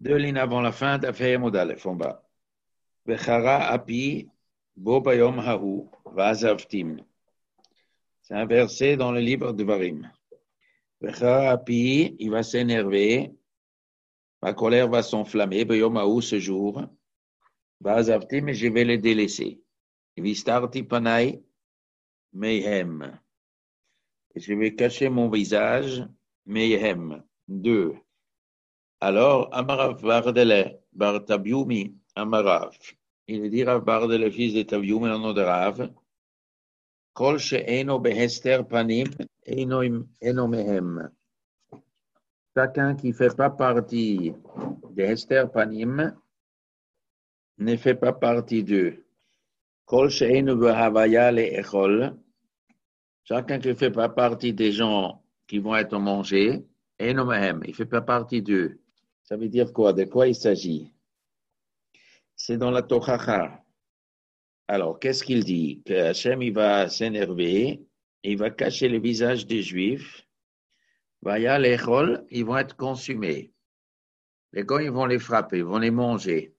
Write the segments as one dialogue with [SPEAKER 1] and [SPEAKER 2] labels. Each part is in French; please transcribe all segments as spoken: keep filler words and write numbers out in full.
[SPEAKER 1] Deux lignes avant la fin d'Affaire Modalef en bas. Vechara api bo bayom hahu vazavtim. C'est un verset dans le livre de Varim. Vechara api, il va s'énerver, ma colère va s'enflammer, bayom hahu ce jour, vazavtim, et je vais le délaisser. Vistarti panai mehem. Je vais cacher mon visage, mehem. Deux. Alors, Amarav Bardele, Bar Tabiumi, Amarav. Il dit Rav Bardele, fils de Tabiumi, en nom de Rav. Kol she'eno behester panim, eno eno mehem. Chacun qui ne fait pas partie de Hester panim ne fait pas partie d'eux. Kol she'eno behavaya le'echol. Chacun qui ne fait pas partie des gens qui vont être mangés, eno mehem. Il ne fait pas partie d'eux. Ça veut dire quoi? De quoi il s'agit? C'est dans la Tochacha. Alors, qu'est-ce qu'il dit? Que Hachem, il va s'énerver, il va cacher le visage des Juifs. Vaya l'échol, ils vont être consumés. Les gars, ils vont les frapper, ils vont les manger.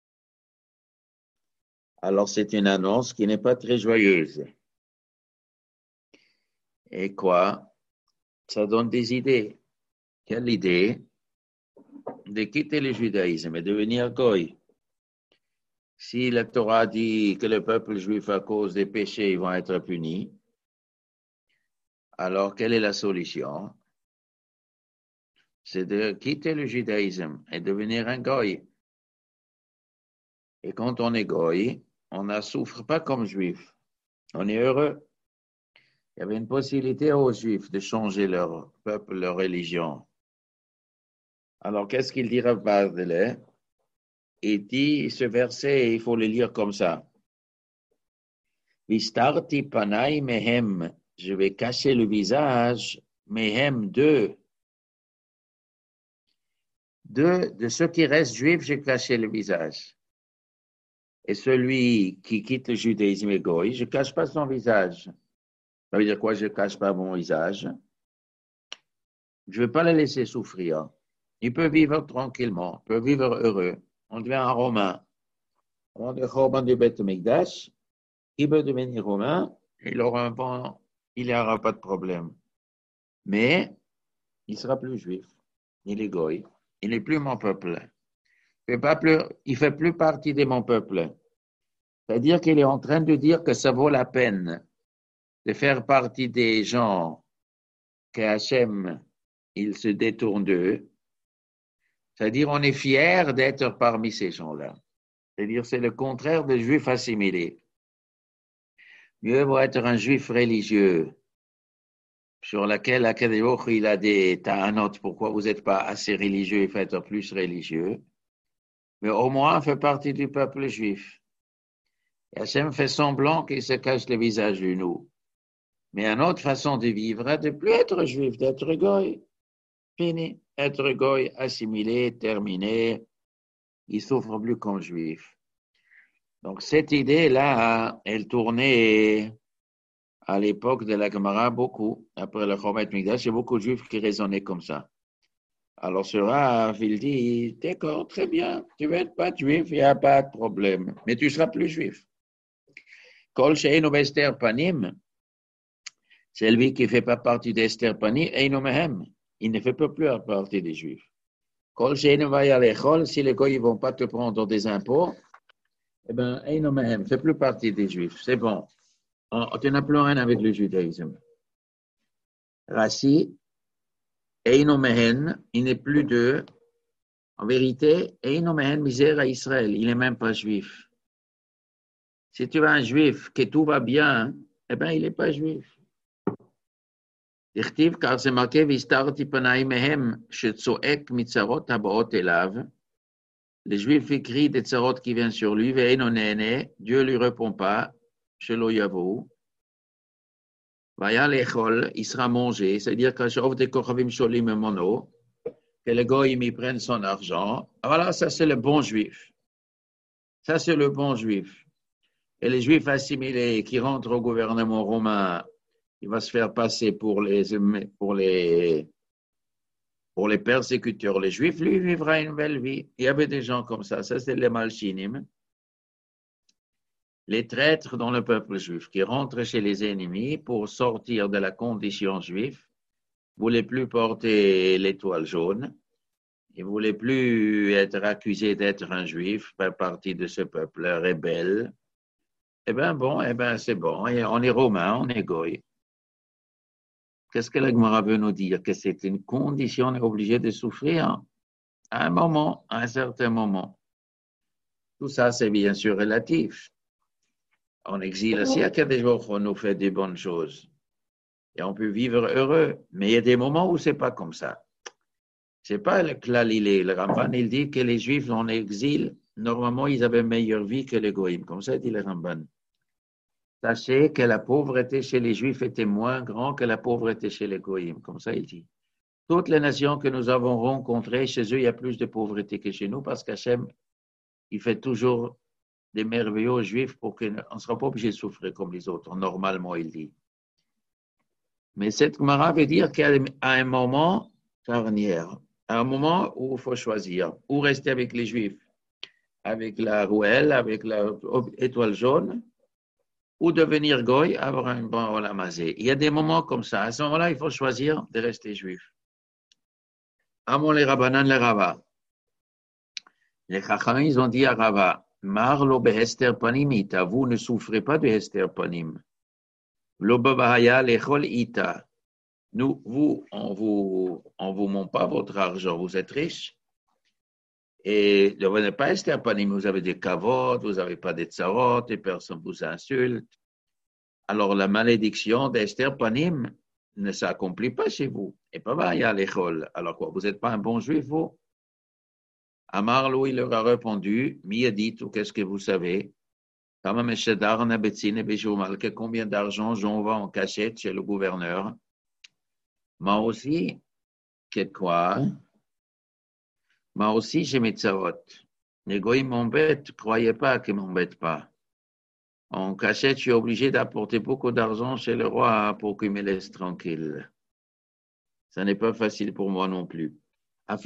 [SPEAKER 1] Alors, c'est une annonce qui n'est pas très joyeuse. Et quoi? Ça donne des idées. Quelle idée? De quitter le judaïsme et devenir goy. Si la Torah dit que le peuple juif, à cause des péchés, ils vont être punis, alors quelle est la solution? C'est de quitter le judaïsme et devenir un goy. Et quand on est goy, on ne souffre pas comme juif. On est heureux. Il y avait une possibilité aux juifs de changer leur peuple, leur religion. Alors, qu'est-ce qu'il dit Rav Bardele? Il dit ce verset, il faut le lire comme ça. Vistarti panai mehem, je vais cacher le visage, mehem d'eux. De, de ceux qui restent juifs, j'ai caché le visage. Et celui qui quitte le judaïsme et goy, je ne cache pas son visage. Ça veut dire quoi? Je ne cache pas mon visage. Je ne vais pas le laisser souffrir. Il peut vivre tranquillement, il peut vivre heureux. On devient un Romain. On est Romain du Beth Mikdash. Il peut devenir Romain. Il aura un bon, il n'y aura pas de problème. Mais il ne sera plus juif. Il est goy. Il n'est plus mon peuple. Il ne fait plus partie de mon peuple. C'est-à-dire qu'il est en train de dire que ça vaut la peine de faire partie des gens que Hachem, il se détourne d'eux. C'est-à-dire on est fier d'être parmi ces gens-là. C'est-à-dire c'est le contraire des juifs assimilés. Mieux vaut être un juif religieux sur laquelle Akadosh il a des ta'anot. Pourquoi vous n'êtes pas assez religieux, il faut être plus religieux. Mais au moins, on fait partie du peuple juif. Et Hachem fait semblant qu'il se cache le visage de nous. Mais une autre façon de vivre est de ne plus être juif, d'être goy. Fini. Être goy, assimilé, terminé. Il ne souffre plus comme juif. Donc, cette idée-là, elle tournait à l'époque de la Gemara beaucoup. Après le Chomet Mikdash, il y a beaucoup de juifs qui raisonnaient comme ça. Alors, ce Rav, il dit, d'accord, très bien, tu ne veux pas juif, il n'y a pas de problème, mais tu ne seras plus juif. Kol she'enu b'ester panim, c'est lui qui ne fait pas partie d'ester panim, einu mehem, il ne fait pas plus partie des juifs. Kol she'enu vaya l'echol, si les gars ne vont pas te prendre des impôts, eh bien, einu mehem, ne fait plus partie des juifs, c'est bon. Tu n'as plus rien avec le judaïsme. Rassi, Eino Mehen, il n'est plus d'eux. En vérité, Eino Mehen misère à Israël, il n'est même pas juif. Si tu as un juif, que tout va bien, eh bien, il n'est pas juif. Dichtiv, car c'est marqué, Vistarti panai mehem, shetzoek mitzarot habaot elav. Les juifs écrient des tzarot qui viennent sur lui, ve'eino nene, Dieu ne lui répond pas, shelo yavou. Vaya l'échol, il sera mangé, c'est-à-dire que j'offre des kochavim sholim mono, que les goyim y prennent son argent. Voilà, ça c'est le bon juif. Ça c'est le bon juif. Et les juifs assimilés qui rentrent au gouvernement romain, il va se faire passer pour les, pour les, pour les persécuteurs, les Juifs, lui vivra une belle vie. Il y avait des gens comme ça, ça c'est les Malchinim, les traîtres dans le peuple juif, qui rentrent chez les ennemis pour sortir de la condition juive, ne voulaient plus porter l'étoile jaune, ils ne voulaient plus être accusés d'être un juif, faire partie de ce peuple rebelle. Eh bien bon, eh bien c'est bon, on est romain, on est goy. Qu'est-ce que la Gemara veut nous dire? Que c'est une condition, on est obligé de souffrir à un moment, à un certain moment. Tout ça, c'est bien sûr relatif. En exil aussi, à des jours, on nous fait des bonnes choses. Et on peut vivre heureux. Mais il y a des moments où ce n'est pas comme ça. Ce n'est pas le Klalilé. Le Ramban, il dit que les Juifs en exil, normalement, ils avaient meilleure vie que les Goïms. Comme ça, dit le Ramban. Sachez que la pauvreté chez les Juifs était moins grande que la pauvreté chez les Goïms. Comme ça, il dit. Toutes les nations que nous avons rencontrées, chez eux, il y a plus de pauvreté que chez nous parce qu'Hachem, il fait toujours des merveilleux aux Juifs pour qu'on ne sera pas obligé de souffrir comme les autres. Normalement, il dit. Mais cette Gemara veut dire qu'à un moment charnière, à un moment où il faut choisir, ou rester avec les Juifs, avec la rouelle, avec l'étoile jaune, ou devenir goy, avoir un bon olamazé. Il y a des moments comme ça. À ce moment-là, il faut choisir de rester juif. Amon les Rabbanan, les Rava. Les Chachamim, ils ont dit à Rava, Marlo behester panimita, vous ne souffrez pas de hester panim. Lo babahaya lechol ita. Nous, vous, on vous, on vous ment pas votre argent, vous êtes riche. Et vous n'êtes pas hester panim, vous avez des kavod, vous n'avez pas de tsarot, et personne vous insulte. Alors la malédiction d'Esther Panim ne s'accomplit pas chez vous. Et pas va y à l'école. Alors quoi, vous n'êtes pas un bon juif, vous? Amar, lui, il leur a répondu, mi a dit, qu'est-ce que vous savez? Combien d'argent j'envoie en cachette chez le gouverneur? Moi aussi, que quoi? Moi aussi, j'ai mes tsarot. Les goïms m'embêtent, croyez pas qu'ils ne m'embêtent pas. En cachette, je suis obligé d'apporter beaucoup d'argent chez le roi pour qu'il me laisse tranquille. Ça n'est pas facile pour moi non plus. Quand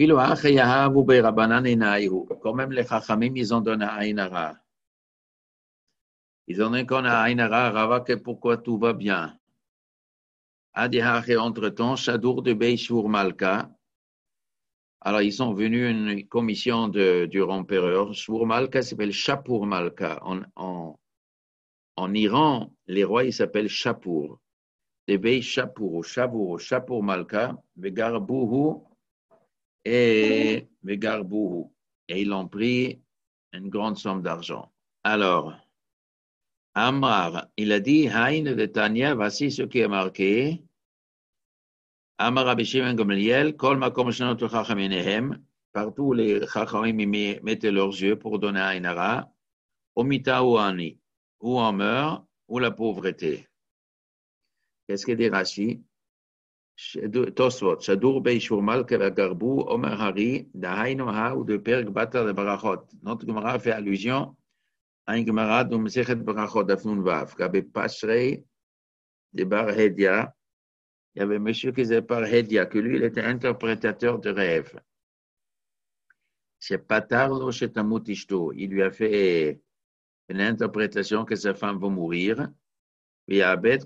[SPEAKER 1] même, les Chachamim, ils ont donné à Ainara. Ils ont donné à Ainara, Rava, que pourquoi tout va bien. Entre-temps, Shadour de Beishour Malka. Alors, ils sont venus une commission de, du empereur. Shur Malka s'appelle Shapur Malka. En, en, en Iran, les rois, ils s'appellent Shapur. Debei Shapur, Shapur, Shapur Malka, Vegarbuhu et Vegarbuhu. Et ils ont pris une grande somme d'argent. Alors, Amar, il a dit, Haïn de Tanya, voici ce qui est marqué. Amar Rabbi Shimon Gamliel, Kol Makom Shanot Chachaminehem, partout les Chachamim mettaient leurs yeux pour donner à Ainara, Omita ou Ani, ou on meurt, ou la pauvreté. Qu'est-ce que dit Rashi? Tosfot, Shadur Beishur Malka Garbu, Omer Hari, Dahaino Ha ou de Perg Batar de Barachot. Notre Gemara fait allusion à une Gemara de Mesechet Barachot d'Afnun Vav, Gabe Pashrei de Bar Hedia. Il y avait un monsieur qui s'appelait Bar Hedia, que lui, il était interprétateur de rêves. C'est Patarlo Shetamut Ishto. Il lui a fait une interprétation que sa femme va mourir. Il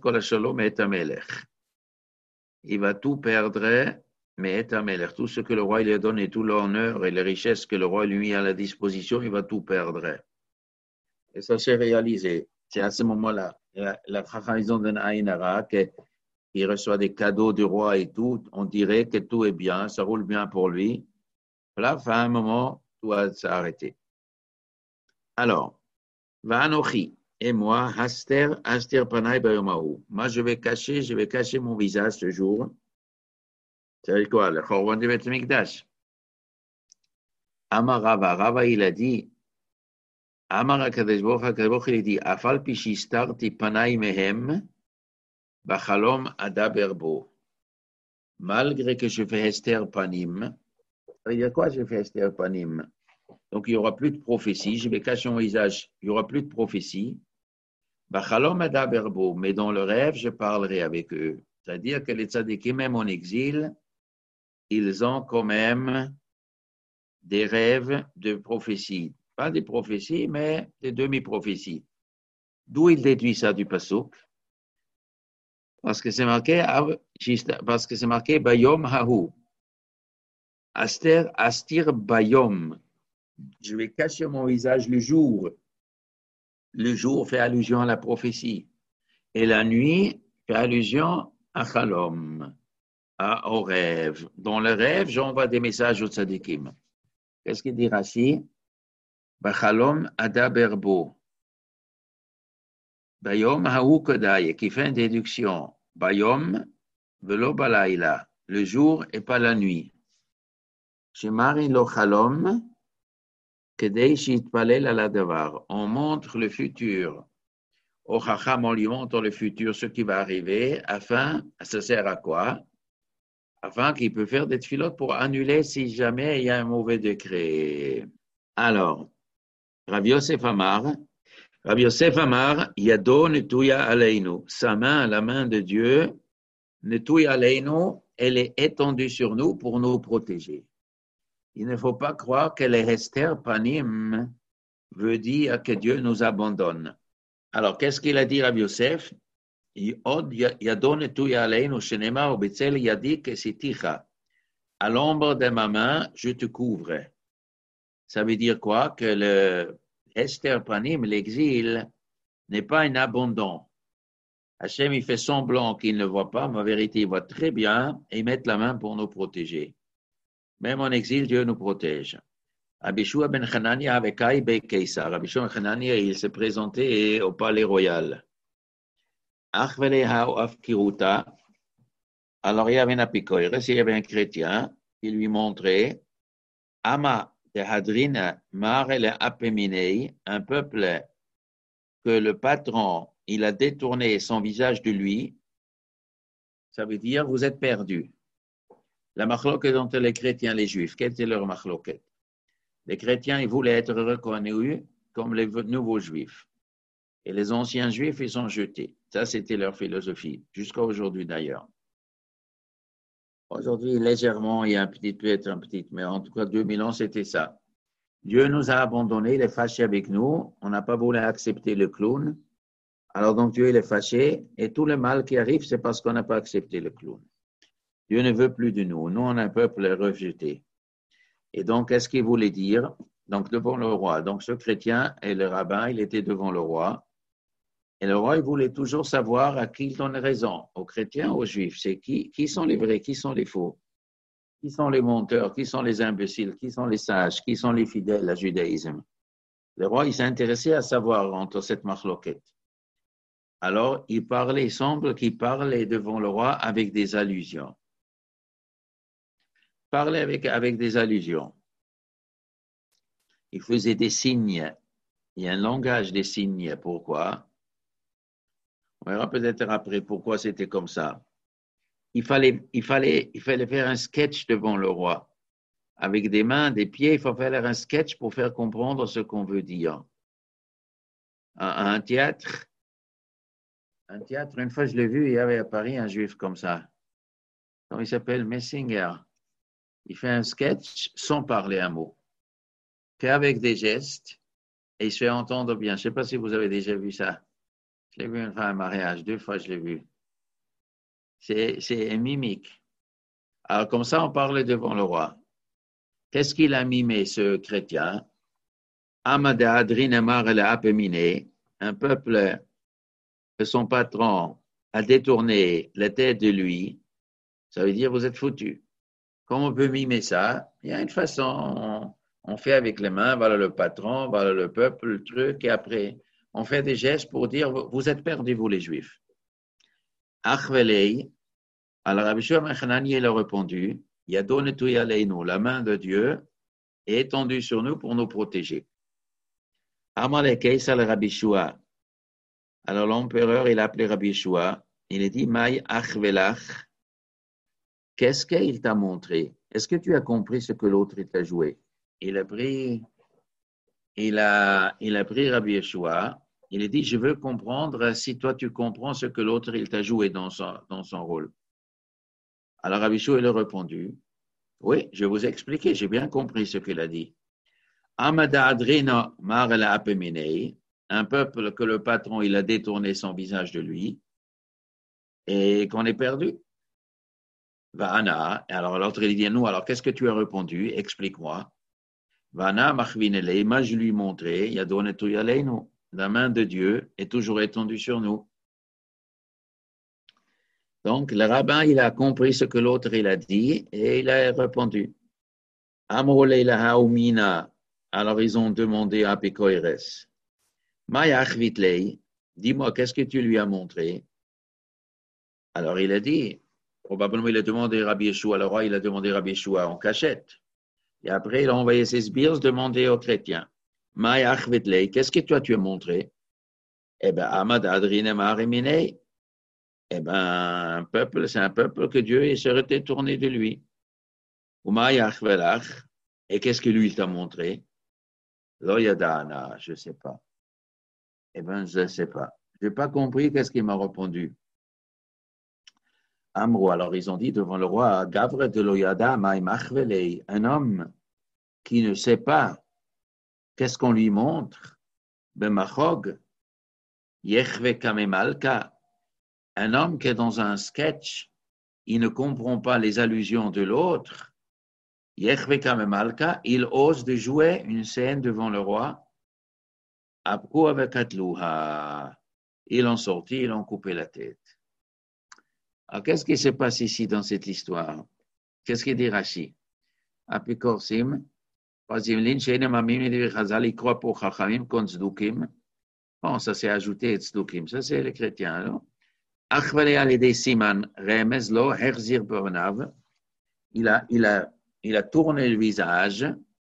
[SPEAKER 1] va tout perdre, mais tout ce que le roi lui a donné, tout l'honneur et les richesses que le roi lui a mis à la disposition, il va tout perdre. Et ça s'est réalisé. C'est à ce moment-là, la trahison d'un Ainara, qu'il reçoit des cadeaux du roi et tout, on dirait que tout est bien, ça roule bien pour lui. Là, à un moment, tout va s'arrêter. Alors, Vanochi. Et moi, Haster, Haster Panay Bayomahu. Moi, je vais cacher, je vais cacher mon visage ce jour. C'est quoi? Le Chorban du Beth Mikdash. Amar Rava, Rava, il a dit, Amar Akadosh Baruch Hu, Akadosh Baruch Hu, il a dit, Afal pishistarti Panay Mehem, Bachalom Adaberbo. Malgré que je fais Hester Panim, ça veut dire quoi, je fais Hester Panim? Donc, il n'y aura plus de prophétie, je vais cacher mon visage, il n'y aura plus de prophétie. Mais dans le rêve, je parlerai avec eux. C'est-à-dire que les tzadikim, même en exil, ils ont quand même des rêves de prophétie. Pas des prophéties, mais des demi-prophéties. D'où il déduit ça du pasuk? Parce que c'est marqué, parce que c'est marqué Bayom Hahu. Aster, Astir Bayom. Je vais cacher mon visage le jour. Le jour fait allusion à la prophétie. Et la nuit fait allusion à Chalom, à, au rêve. Dans le rêve, j'envoie des messages aux tzadikim. Qu'est-ce qu'il dit Rashi? Bachalom adaberbo. Bayom haou kodai, qui fait une déduction. Bayom velo balayla, le jour et pas la nuit. Shemari lo chalom, kedei shitpalel ala davar. On montre le futur. Au chacham, on lui montre le futur, ce qui va arriver, afin, ça sert à quoi? Afin qu'il peut faire des tfilotes pour annuler si jamais il y a un mauvais décret. Alors, Rabbi Yosef Amar, Rabbi Yosef Amar, Yado netouya aleinu. Sa main, la main de Dieu, netouya aleinu, elle est étendue sur nous pour nous protéger. Il ne faut pas croire que les hester panim veut dire que Dieu nous abandonne. Alors, qu'est-ce qu'il a dit Rabbi Yosef? Yado netouya aleinu, shenema obetzel yadi kesiticha. À l'ombre de ma main, je te couvre. Ça veut dire quoi? Que le Hester Panim, l'exil, n'est pas un abandon. Hachem, il fait semblant qu'il ne voit pas, mais en vérité, il voit très bien et il met la main pour nous protéger. Même en exil, Dieu nous protège. Abishua ben Hanania avec Aïbe Keisar. Abishua ben Hanania, il s'est présenté au palais royal. Achveleha Afkiruta. Alors, il y avait un apicoire, il y avait un chrétien qui lui montrait Ama de Hadrina Marele Apeminei, un peuple que le patron, il a détourné son visage de lui, ça veut dire vous êtes perdus. La machloquette entre les chrétiens et les juifs, quelle était leur machloquette? Les chrétiens, ils voulaient être reconnus comme les nouveaux juifs. Et les anciens juifs, ils sont jetés. Ça, c'était leur philosophie, jusqu'à aujourd'hui d'ailleurs. Aujourd'hui, légèrement, il y a un petit, peut-être un petit, mais en tout cas, deux mille ans, c'était ça. Dieu nous a abandonnés, il est fâché avec nous, on n'a pas voulu accepter le clown. Alors donc Dieu il est fâché, et tout le mal qui arrive, c'est parce qu'on n'a pas accepté le clown. Dieu ne veut plus de nous, nous on est un peuple rejeté. Et donc, qu'est-ce qu'il voulait dire? Donc, devant le roi. Donc, ce chrétien et le rabbin, il était devant le roi. Et le roi, il voulait toujours savoir à qui il donne raison, aux chrétiens ou aux juifs. C'est qui, qui sont les vrais, qui sont les faux? Qui sont les menteurs, qui sont les imbéciles, qui sont les sages, qui sont les fidèles au judaïsme? Le roi, il s'est intéressé à savoir entre cette machloquette. Alors, il parlait, il semble qu'il parlait devant le roi avec des allusions. Parlait avec, avec des allusions. Il faisait des signes. Il y a un langage des signes. Pourquoi? On verra peut-être après pourquoi c'était comme ça. Il fallait, il, fallait, il fallait faire un sketch devant le roi. Avec des mains, des pieds, il faut faire un sketch pour faire comprendre ce qu'on veut dire. À un théâtre, un théâtre, une fois je l'ai vu, il y avait à Paris un juif comme ça. Donc, il s'appelle Messinger. Il fait un sketch sans parler un mot, qu'avec des gestes, et il se fait entendre bien. Je ne sais pas si vous avez déjà vu ça. Je l'ai vu une fois à un mariage, deux fois je l'ai vu. C'est, c'est une mimique. Alors, comme ça, on parlait devant le roi. Qu'est-ce qu'il a mimé, ce chrétien? Amada Adrinemar el Apemine, un peuple que son patron a détourné la tête de lui, ça veut dire vous êtes foutus. Comment on peut mimer ça? Il y a une façon, on, on fait avec les mains, voilà le patron, voilà le peuple, le truc, et après, on fait des gestes pour dire vous êtes perdus, vous les juifs. Achvelei, alors Rabbi Shua ben Hanani, il a répondu, Yadonetu yaleinu, la main de Dieu est étendue sur nous pour nous protéger. Amalekei sal Rabbi Shua. Alors l'empereur, il a appelé Rabbi Shua, il a dit, Maï achvelach, qu'est-ce qu'il t'a montré? Est-ce que tu as compris ce que l'autre t'a joué? Il a pris, il a, il a pris Rabbi Yeshua. Il a dit, je veux comprendre si toi tu comprends ce que l'autre il t'a joué dans son, dans son rôle. Alors Rabbi Yeshua il a répondu, Oui, je vous ai expliqué, j'ai bien compris ce qu'il a dit. Amada Adrina Marla Apeminei, un peuple que le patron il a détourné son visage de lui et qu'on est perdu. Vana, alors l'autre il dit nous, alors qu'est-ce que tu as répondu? Explique-moi. Vana Machvinele, moi je lui ai montré, il a donné tout nous. La main de Dieu est toujours étendue sur nous. Donc le rabbin il a compris ce que l'autre il a dit et il a répondu. Amroleila Haumina, alors ils ont demandé à Pécoïres. Mayachvitlei, dis-moi, qu'est-ce que tu lui as montré? Alors il a dit, probablement il a demandé à Rabbi Yeshua, le roi il a demandé à Rabbi Yeshua en cachette. Et après il a envoyé ses sbires demander aux chrétiens. Mayachvitlei, qu'est-ce que toi tu as montré? Eh bien, Amad Adrinem Areminei, eh bien, un peuple, c'est un peuple que Dieu serait détourné de lui. Ou Mayachvelach, et qu'est-ce que lui il t'a montré? Loyadana, je ne sais pas. Eh bien, je ne sais pas. Je n'ai pas compris qu'est-ce qu'il m'a répondu. Amro, alors ils ont dit devant le roi, Gavre de Loyada, Maïmachvelei, un homme qui ne sait pas qu'est-ce qu'on lui montre, Bemachog, Yechve Kamemalka, un homme qui est dans un sketch, il ne comprend pas les allusions de l'autre, Yechve Kamemalka, il ose de jouer une scène devant le roi, Abkou avec Atlouha. Ils l'ont sorti, ils l'ont coupé la tête. Alors, qu'est-ce qui se passe ici dans cette histoire? Qu'est-ce qu'il dit Rashi? Apikorsim, bon, ça c'est ajouté tzdukim, ça c'est les chrétiens. Alors. Il a, il a, il a tourné le visage,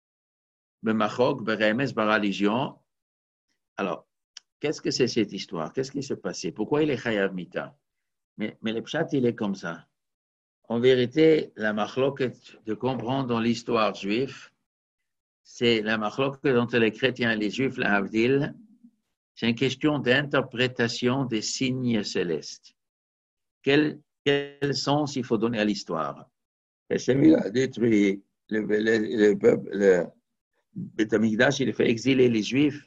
[SPEAKER 1] la religion. Alors, qu'est-ce que c'est cette histoire? Qu'est-ce qui s'est passé? Pourquoi il est chayav mita? Mais, mais le pshat, il est comme ça. En vérité, la machloket de comprendre dans l'histoire juive, c'est la machloket entre les chrétiens et les juifs, la Havdil, c'est une question d'interprétation des signes célestes. Quel, quel sens il faut donner à l'histoire? Hachem a détruit le, le, le peuple, le Beth Amikdash, il a fait exiler les juifs.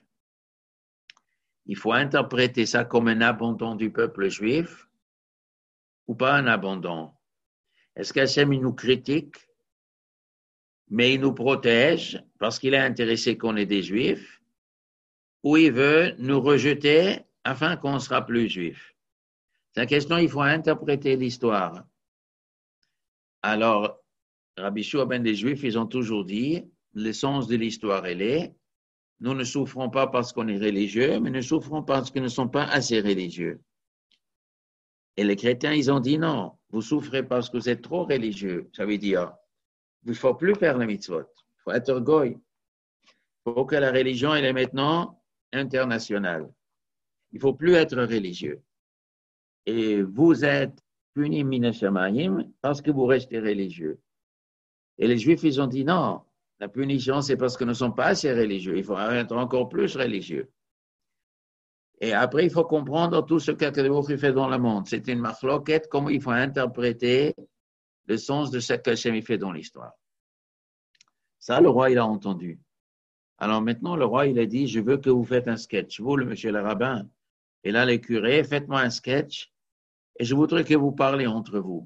[SPEAKER 1] Il faut interpréter ça comme un abandon du peuple juif ou pas un abandon. Est-ce qu'Hachem nous critique, mais il nous protège parce qu'il est intéressé qu'on ait des juifs, ou il veut nous rejeter afin qu'on ne sera plus juif? C'est la question, il faut interpréter l'histoire. Alors, Rabbi Shua ben des Juifs, ils ont toujours dit, l'essence de l'histoire, elle est, nous ne souffrons pas parce qu'on est religieux, mais nous souffrons parce que nous ne sommes pas assez religieux. Et les chrétiens, ils ont dit non, vous souffrez parce que vous êtes trop religieux. Ça veut dire, il ne faut plus faire le mitzvot, il faut être goy. Il faut que la religion, elle est maintenant internationale. Il ne faut plus être religieux. Et vous êtes punis minashamayim parce que vous restez religieux. Et les Juifs, ils ont dit non, la punition, c'est parce que nous ne sommes pas assez religieux. Il faut être encore plus religieux. Et après, il faut comprendre tout ce qu'Akadosh fait dans le monde. C'est une machloket, comment il faut interpréter le sens de ce qu'Hachem fait dans l'histoire. Ça, le roi, il a entendu. Alors maintenant, le roi, il a dit, je veux que vous faites un sketch. Vous, le monsieur le rabbin, et là, les curés, faites-moi un sketch et je voudrais que vous parlez entre vous.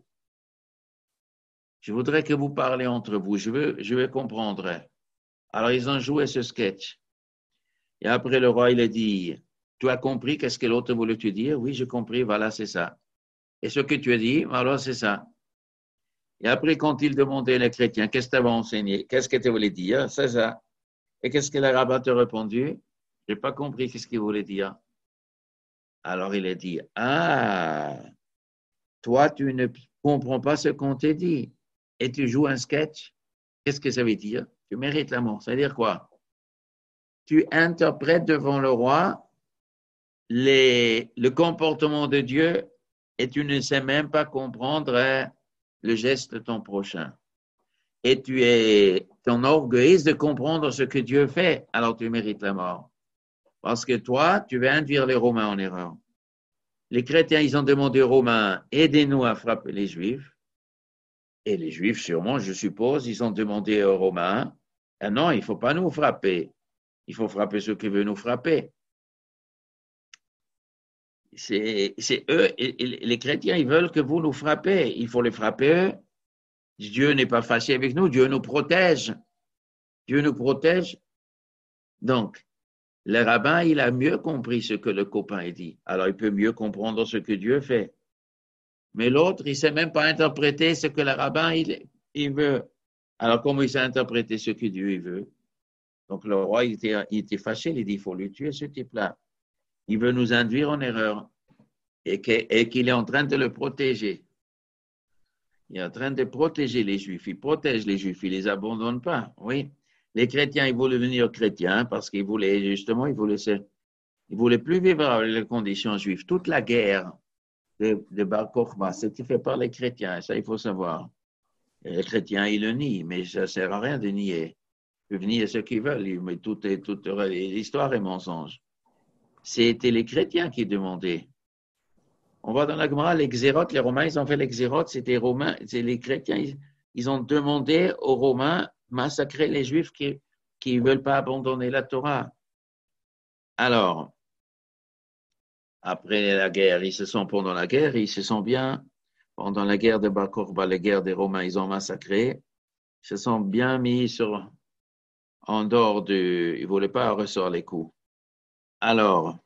[SPEAKER 1] Je voudrais que vous parlez entre vous. Je veux, je veux comprendre. Alors, ils ont joué ce sketch. Et après, le roi, il a dit, tu as compris qu'est-ce que l'autre voulait te dire? Oui, j'ai compris, voilà, c'est ça. Et ce que tu as dit, voilà, c'est ça. Et après, quand il demandait les chrétiens, qu'est-ce que tu avais enseigné? Qu'est-ce que tu voulais dire? C'est ça. Et qu'est-ce que le rabbin t'a répondu? Je n'ai pas compris qu'est-ce qu'il voulait dire. Alors, il a dit, ah, toi, tu ne comprends pas ce qu'on t'a dit. Et tu joues un sketch. Qu'est-ce que ça veut dire? Tu mérites la mort. Ça veut dire quoi? Tu interprètes devant le roi les, le comportement de Dieu et tu ne sais même pas comprendre hein, le geste de ton prochain. Et tu es ton orgueil de comprendre ce que Dieu fait, alors tu mérites la mort. Parce que toi, tu veux induire les Romains en erreur. Les chrétiens, ils ont demandé aux Romains, aidez-nous à frapper les Juifs. Et les Juifs, sûrement, je suppose, ils ont demandé aux Romains, ah non, il ne faut pas nous frapper. Il faut frapper ceux qui veulent nous frapper. C'est, c'est eux, et, et les chrétiens, ils veulent que vous nous frappez. Il faut les frapper eux. Dieu n'est pas fâché avec nous, Dieu nous protège. Dieu nous protège. Donc, le rabbin, il a mieux compris ce que le copain dit. Alors, il peut mieux comprendre ce que Dieu fait. Mais l'autre, il ne sait même pas interpréter ce que le rabbin, il, il veut. Alors, comment il sait interpréter ce que Dieu il veut? Donc, le roi, il était, il était fâché, il dit, il faut lui tuer, ce type-là. Il veut nous induire en erreur et qu'il est en train de le protéger. Il est en train de protéger les Juifs. Il protège les Juifs, il ne les abandonne pas. Oui. Les chrétiens, ils voulaient devenir chrétiens parce qu'ils voulaient, justement, ils voulaient, ils voulaient plus vivre avec les conditions juives. Toute la guerre de, de Bar Kokhba, c'était fait par les chrétiens. Ça, il faut savoir. Et les chrétiens, ils le nient, mais ça ne sert à rien de nier. Ils peuvent nier ce qu'ils veulent, mais toute, toute l'histoire est mensonge. C'était les chrétiens qui demandaient. On va dans la Gemara, les xérotes, les Romains, ils ont fait les xérotes, c'était les Romains, c'est les chrétiens, ils, ils ont demandé aux Romains massacrer les Juifs qui qui ne veulent pas abandonner la Torah. Alors, après la guerre, ils se sont, pendant la guerre, ils se sont bien, pendant la guerre de Bar Kokhba, la guerre des Romains, ils ont massacré, ils se sont bien mis sur, en dehors de, ils ne voulaient pas ressortir les coups. Alors,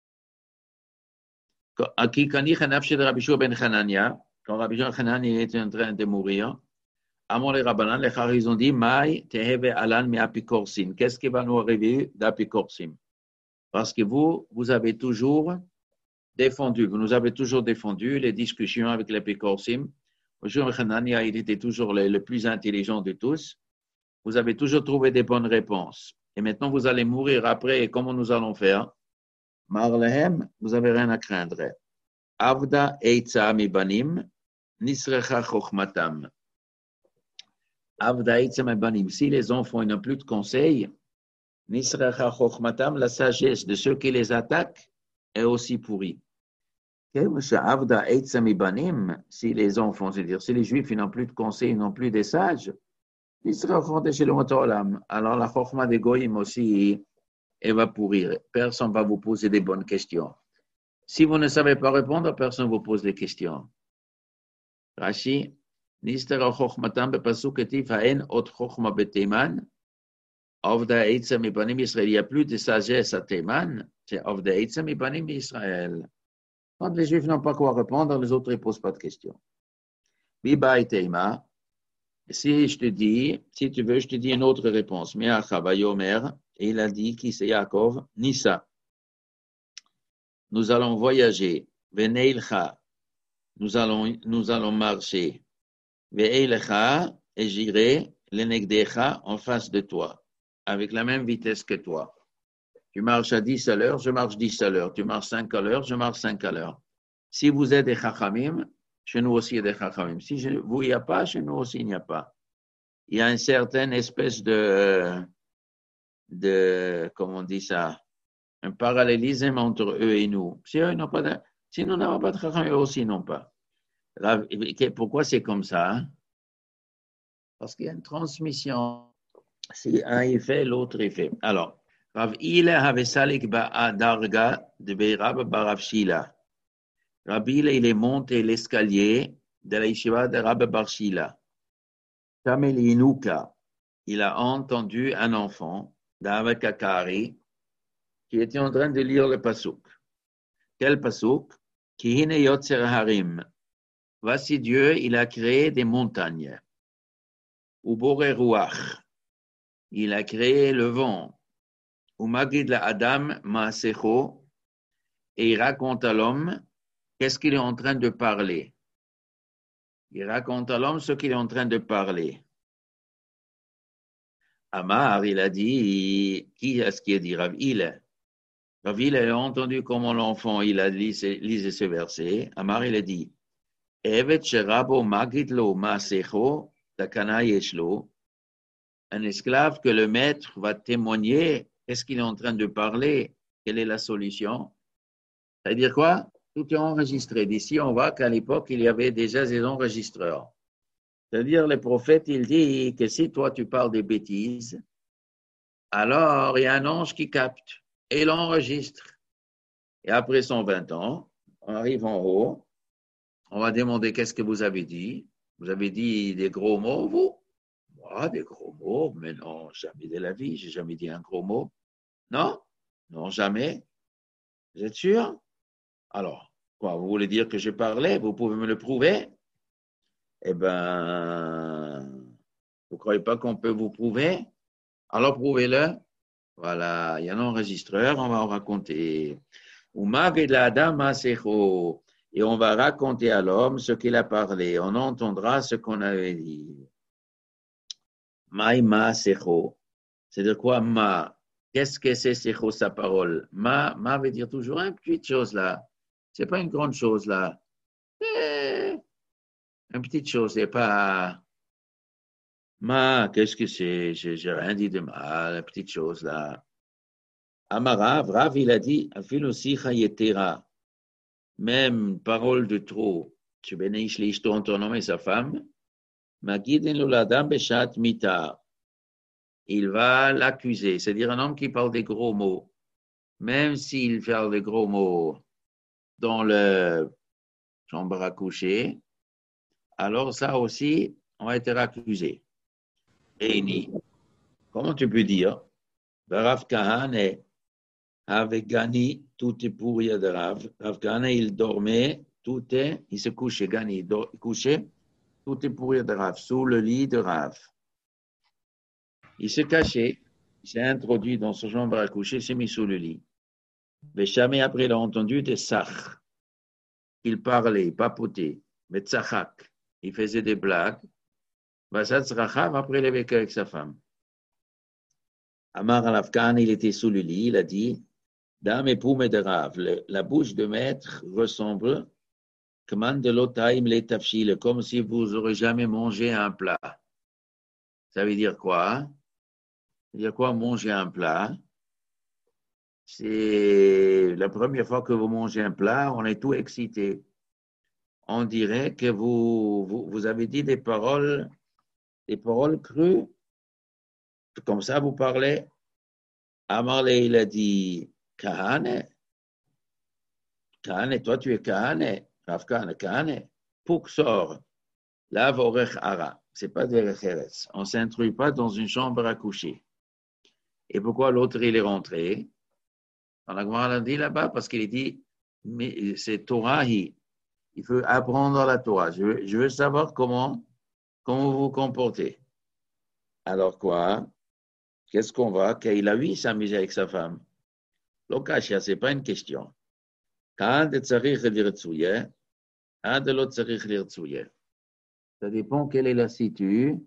[SPEAKER 1] quand Rabbi Shua ben Hanania, quand Rabbi Shua ben Hanania était en train de mourir, Amon les Rabbanan, les Chari, ils ont dit, Maï teheve alan mi apikorsim. Qu'est-ce qui va nous arriver d'apikorsim? Parce que vous, vous avez toujours défendu, vous nous avez toujours défendu les discussions avec les apikorsim. Rabbi Hanania, il était toujours le, le plus intelligent de tous. Vous avez toujours trouvé des bonnes réponses. Et maintenant, vous allez mourir après, et comment nous allons faire? Marlehem, vous n'avez rien à craindre. Avda eitza mi banim, nisrecha chokhmatam. Avda eitza mi banim. Si les enfants n'ont plus de conseils, nisrecha chokhmatam, la sagesse de ceux qui les attaquent est aussi pourrie. Avda eitza mi banim, si les enfants, c'est-à-dire si les juifs n'ont plus de conseils, n'ont plus des sages, alors la chokhma des goyim aussi, elle va pourrir. Personne ne va vous poser des bonnes questions. Si vous ne savez pas répondre, personne ne vous pose des questions. Rashi, Nistera chokhmatam bepasuk etif haen ot chokhma beteman, avda eitza mibanim Israël. Il n'y a plus de sagesse à Théman, c'est avda eitza mibanim Israël. Quand les Juifs n'ont pas quoi répondre, les autres ne posent pas de questions. Biba et Teima. Si je te dis, si tu veux, je te dis une autre réponse. Mais Yomer, et il a dit, qui c'est Yaakov, Nissa. Nous allons voyager. Veneilcha. Nous allons, nous allons marcher. Veeilcha, et j'irai, lenegdecha, en face de toi, avec la même vitesse que toi. Tu marches à dix à l'heure, je marche dix à l'heure. Tu marches cinq à l'heure, je marche cinq à l'heure. Si vous êtes des chachamim, chez nous aussi, il y a des chachamim. Si je, vous, il n'y a pas, chez nous aussi, il n'y a pas. Il y a une certaine espèce de, de, comment on dit ça, un parallélisme entre eux et nous. Si eux n'ont pas de, si nous n'avons pas de chachamim, eux aussi n'ont pas. Pourquoi c'est comme ça? Hein? Parce qu'il y a une transmission. Si un il fait, l'autre il fait. Alors, Rav Hila avait salik ba'adarga de Beirab Barav Shila. Rabbi Hila, il est monté l'escalier de la yeshiva de Rabbi Bar Shila. Kamel Inuka, il a entendu un enfant, David Kakari, qui était en train de lire le pasuk. Quel pasuk? Ki hine yotzer harim. Voici Dieu, il a créé des montagnes. Ubore ruach. Il a créé le vent. Umagid la Adam maasecho. Et il raconte à l'homme qu'est-ce qu'il est en train de parler. Il raconte à l'homme ce qu'il est en train de parler. Amar, il a dit, qui est-ce qui a dit? Rav Hila. Rav Hila a entendu comment l'enfant il a lisé, lisé ce verset. Amar, il a dit, Evet sherabo magidlo maasecho takana yeshlo. Un esclave que le maître va témoigner, qu'est-ce qu'il est en train de parler? Quelle est la solution? Ça veut dire quoi? Tout est enregistré. D'ici, on voit qu'à l'époque, il y avait déjà des enregistreurs. C'est-à-dire, le prophète, il dit que si toi, tu parles des bêtises, alors il y a un ange qui capte et l'enregistre. Et après cent vingt ans, on arrive en haut, on va demander qu'est-ce que vous avez dit. Vous avez dit des gros mots, vous? Moi, des gros mots, mais non, jamais de la vie, j'ai jamais dit un gros mot. Non? Non, jamais. Vous êtes sûr? Alors, quoi, vous voulez dire que je parlais? Vous pouvez me le prouver? Eh bien, vous ne croyez pas qu'on peut vous prouver? Alors, prouvez-le. Voilà, il y a un enregistreur, on va en raconter. Et on va raconter à l'homme ce qu'il a parlé. On entendra ce qu'on avait dit. Maïma secho. C'est de quoi ma? Qu'est-ce que c'est secho, sa parole? Ma, ma veut dire toujours une petite chose là. C'est pas une grande chose là. Eh, une petite chose, c'est pas. Ma, qu'est-ce que c'est? J'ai rien dit de mal, une petite chose là. Amarav, Rav, il a dit, Afilosicha yetera. Même parole de trop. Tu bénis l'ishto, ton homme et sa femme. Magiden l'oladam beshat mita. Il va l'accuser. C'est-à-dire un homme qui parle des gros mots. Même s'il fait des gros mots dans le chambre à coucher, alors ça aussi, on va être accusé. Eini. Comment tu peux dire? Rav Kahane avait gagné, tout est pourri de Rav. Rav Kahane, il dormait, tout est, il se couchait, gagné, il couchait, tout est pourri de Rav, sous le lit de Rav. Il se cachait, il s'est introduit dans sa chambre à coucher, il s'est mis sous le lit. Mais jamais après, il a entendu des sach. Il parlait, papotait, mais tzachak. Il faisait des blagues. Après, il est vécu avec sa femme. Amar al-Afghan, il était sous le lit, il a dit, Dame et poume de Rav, la bouche de maître ressemble comme de l'otaïm les tafshil, comme si vous n'aurez jamais mangé un plat. Ça veut dire quoi? Ça veut dire quoi manger un plat? C'est la première fois que vous mangez un plat, on est tout excité. On dirait que vous, vous, vous avez dit des paroles, des paroles crues. Comme ça, vous parlez. Amarle, il a dit, Kahane. Kahane, toi tu es Kahane. Rav Kahane, Kahane. Pouksor, lave orech ara. C'est pas de l'echeres. On ne s'introduit pas dans une chambre à coucher. Et pourquoi l'autre, il est rentré? On a l'a dit là-bas parce qu'il dit, mais c'est Torah, il faut apprendre la Torah. Je veux, je veux savoir comment, comment vous vous comportez. Alors quoi? Qu'est-ce qu'on va? Qu'il a oui s'amuser avec sa femme. L'okashia, ce n'est pas une question. Quand de tsarich l'irtsouye, quand de l'autre tsarich l'irtsouye. Ça dépend quelle est la situation.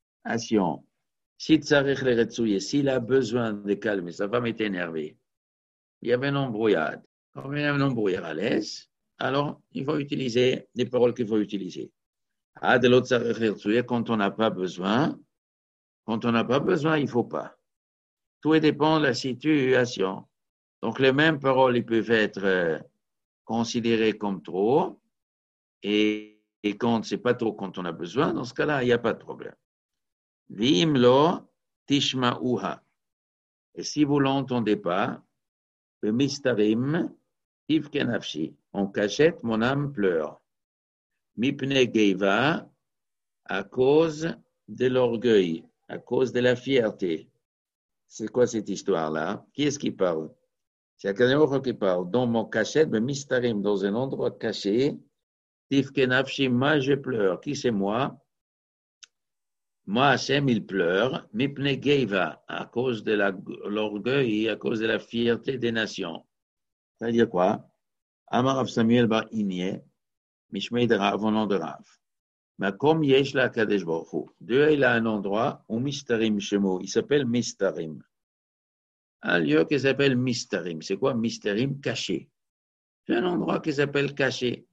[SPEAKER 1] Si tsarich l'irtsouye, s'il a besoin de calmer, sa femme est énervée. Il y avait une embrouillade. Quand il y a une embrouillade à l'aise, alors il faut utiliser les paroles qu'il faut utiliser. Ah, de l'autre tsarich l'irtsouye, quand on n'a pas besoin, quand on n'a pas besoin, il ne faut pas. Tout dépend de la situation. Donc, les mêmes paroles, ils peuvent être euh, considérées comme trop, et, et quand c'est pas trop, quand on a besoin, dans ce cas-là, il n'y a pas de problème. Vimlo tishma'uha. Et si vous l'entendez pas, le mistarim, tivkenafshi. En cachette, mon âme pleure. Mipne geiva, à cause de l'orgueil, à cause de la fierté. C'est quoi cette histoire-là? Qui est-ce qui parle? C'est Akadosh qui parle. Dans mon cachette, mais mistarim, dans un endroit caché, tifkenafshi, moi je pleure. Qui c'est moi? Moi, Hachem, il pleure. Mipne geiva, à cause de la, l'orgueil, à cause de la fierté des nations. Ça veut dire quoi? Amar Rav Samuel bar Inie, Mishmei de Rav, au nom de Rav. Mais comme Yesh la Kadesh Baruch Hu, Dieu, il a un endroit où mistarim shemo, il s'appelle mistarim. Un lieu qui s'appelle mistarim. C'est quoi mistarim? Caché. C'est un endroit qui s'appelle caché.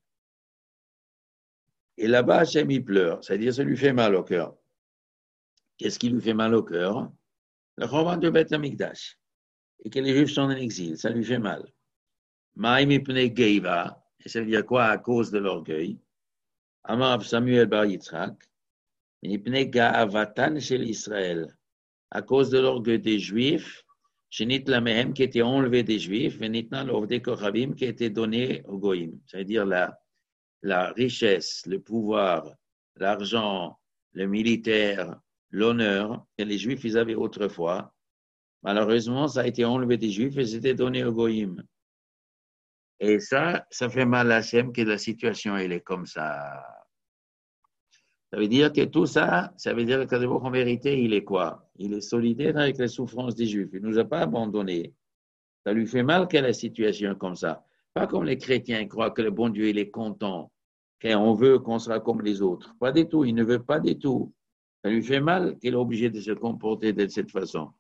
[SPEAKER 1] Et là-bas, Hachem, il pleure. C'est-à-dire, ça lui fait mal au cœur. Qu'est-ce qui lui fait mal au cœur? Le Chorban de Beth Amikdash. Et que les Juifs sont en exil. Ça lui fait mal. Maïm ipne geiva. Et ça veut dire quoi? À cause de l'orgueil. Amar Samuel bar Yitzhak. Mipnei ga'avatan shel Israël. À cause de l'orgueil des Juifs, Shenit Lamehem qui était enlevé des Juifs, Venitna l'Ovdei Kochavim qui était donné aux Goïm. C'est-à-dire la, la richesse, le pouvoir, l'argent, le militaire, l'honneur que les Juifs ils avaient autrefois. Malheureusement, ça a été enlevé des Juifs et c'était donné aux Goïm. Et ça, ça fait mal à Hachem que la situation elle est comme ça. Ça veut dire que tout ça, ça veut dire que en vérité, il est quoi? Il est solidaire avec les souffrances des Juifs. Il ne nous a pas abandonnés. Ça lui fait mal qu'elle ait la situation comme ça. Pas comme les chrétiens croient que le bon Dieu, il est content, qu'on veut qu'on sera comme les autres. Pas du tout, il ne veut pas du tout. Ça lui fait mal qu'il est obligé de se comporter de cette façon.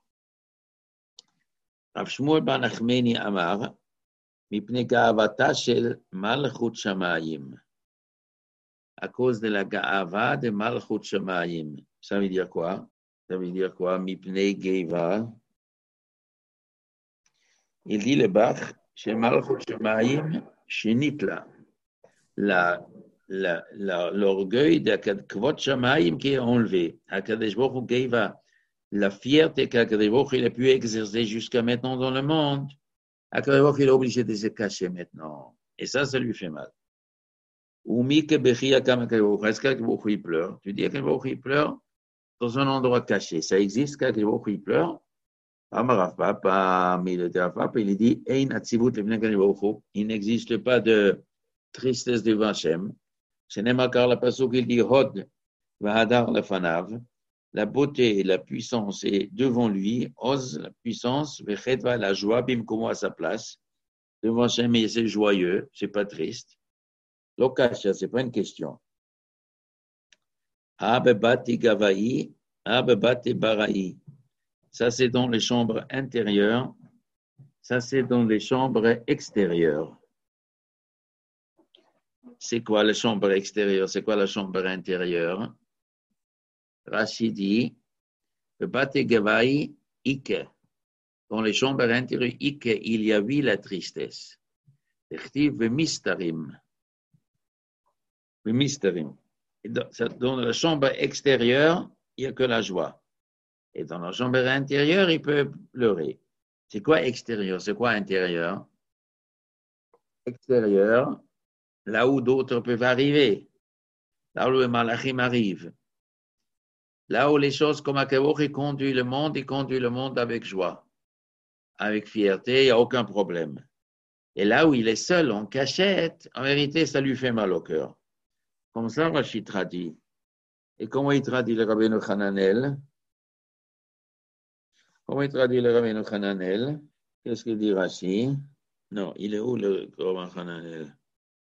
[SPEAKER 1] Rav Shmuel ben Achmeni Amar, mipnei ga'avata shel malchut shamayim. À cause de la ga'ava de malchut shamayim. Ça veut dire quoi? Ça veut dire quoi? Mipnei geiva. Il dit le Bach, chez malchut shamayim, shenitla. La, la, la, l'orgueil de kvot shamayim qui est enlevé. Hakadosh Baruch Hu geiva. La fierté qu'Hakadosh Baruch Hu il a pu exercer jusqu'à maintenant dans le monde. Hakadosh Baruch Hu il est obligé de se cacher maintenant. Et ça, ça lui fait mal. Est-ce qu'Hakadosh il pleure? Tu dis qu'Hakadosh il pleure dans un endroit caché. Ça existe qu'Hakadosh il pleure? Amarav Papa, mais le Papa, il dit il n'existe pas de tristesse devant Hachem. Ce n'est pas car la pasuk il dit Hod vahadar lefanav. La beauté et la puissance est devant lui. Oz, la puissance, vechetva, la joie, bimkomo à sa place. Devant Hachem, c'est joyeux, c'est pas triste. Lokasha, c'est pas une question. Abebati gavaï, abebati baraï. Ça, c'est dans les chambres intérieures. Ça, c'est dans les chambres extérieures. C'est quoi la chambre extérieure? C'est quoi la chambre intérieure? Rashi dit, abebati gavaï, ike. Dans les chambres intérieures, ike, il y avait la tristesse. Echtiv mistarim. Mistarim. Dans la chambre extérieure, il n'y a que la joie. Et dans la chambre intérieure, il peut pleurer. C'est quoi extérieur? C'est quoi intérieur? Extérieur, là où d'autres peuvent arriver. Là où les malachim arrivent. Là où les choses comme Akadosh il conduit le monde, il conduit le monde avec joie. Avec fierté, il n'y a aucun problème. Et là où il est seul, en cachette, en vérité, ça lui fait mal au cœur. Comme ça, Rashi traduit. Et comment il traduit le Rabbeinu Hananel? Comment il traduit le Rabbeinu Hananel? Qu'est-ce qu'il dit Rashi? Non, il est où le Rabbeinu Hananel?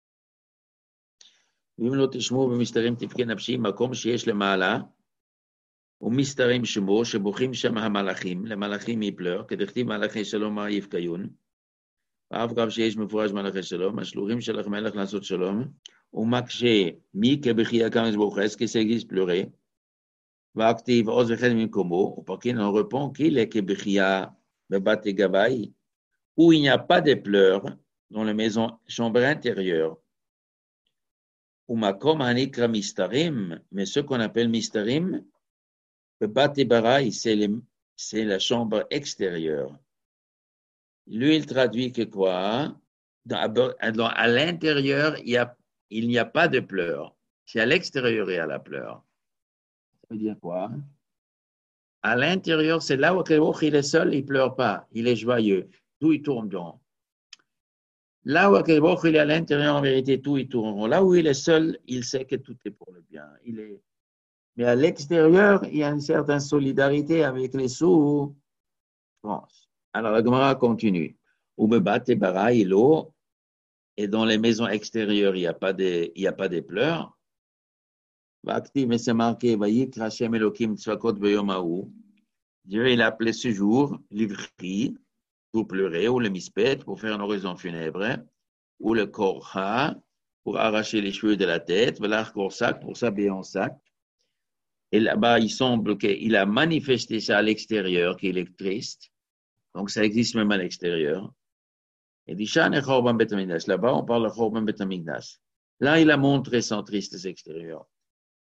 [SPEAKER 1] ואם לא תשמעו במסתרים תבכה נפשי, מקום שיש למעלה, ומסתרים שמו, שבוכים שם המלאכים, למלאכים יפלר, כדכתיב מלאכי שלום מה יבקיון, ואף גם שיש מפורש מלאכי שלום, השלוחים שלך מלך לעשות שלום, ומקשה מי כבכי הקדוש ברוך הוא, est-ce que ça existe pleurer? Vaktiv oz vechet mimkomo, ou par qui on répond qu'il est kebechia bebate gavai, où il n'y a pas de pleurs dans la maison chambre intérieure. Ou makom hanikra mistarim, mais ce qu'on appelle mistarim, bebate barai, c'est c'est la chambre extérieure. Lui, il traduit que quoi? Dans, dans, à l'intérieur, il, y a, il n'y a pas de pleurs. C'est à l'extérieur il y a la pleure. Ça veut dire quoi? À l'intérieur, c'est là où il est seul, il ne pleure pas, il est joyeux, tout il tourne rond. Là où il est à l'intérieur, en vérité, tout il tourne rond. Là où il est seul, il sait que tout est pour le bien. Il est... Mais à l'extérieur, il y a une certaine solidarité avec les sous. France. Alors la Gemara continue. Ubebate baraï lo, et dans les maisons extérieures, il n'y a pas de, il y a pas de pleurs. Vakti, mais c'est marqué, Vayikra Hashem Elokim Tzvakot Beyom Hahu. Dieu, il a appelé ce jour l'Ivri, pour pleurer, ou le Mispet, pour faire une oraison funèbre, ou le Korha, pour arracher les cheveux de la tête, l'Arc Korsak, pour s'habiller en sac. Et là-bas, il semble qu'il a manifesté ça à l'extérieur, qu'il est triste. Donc, ça existe même à l'extérieur. Et dit, là-bas, on parle de Chorban Bet Hamikdash. Là, il a montré son tristesse extérieure.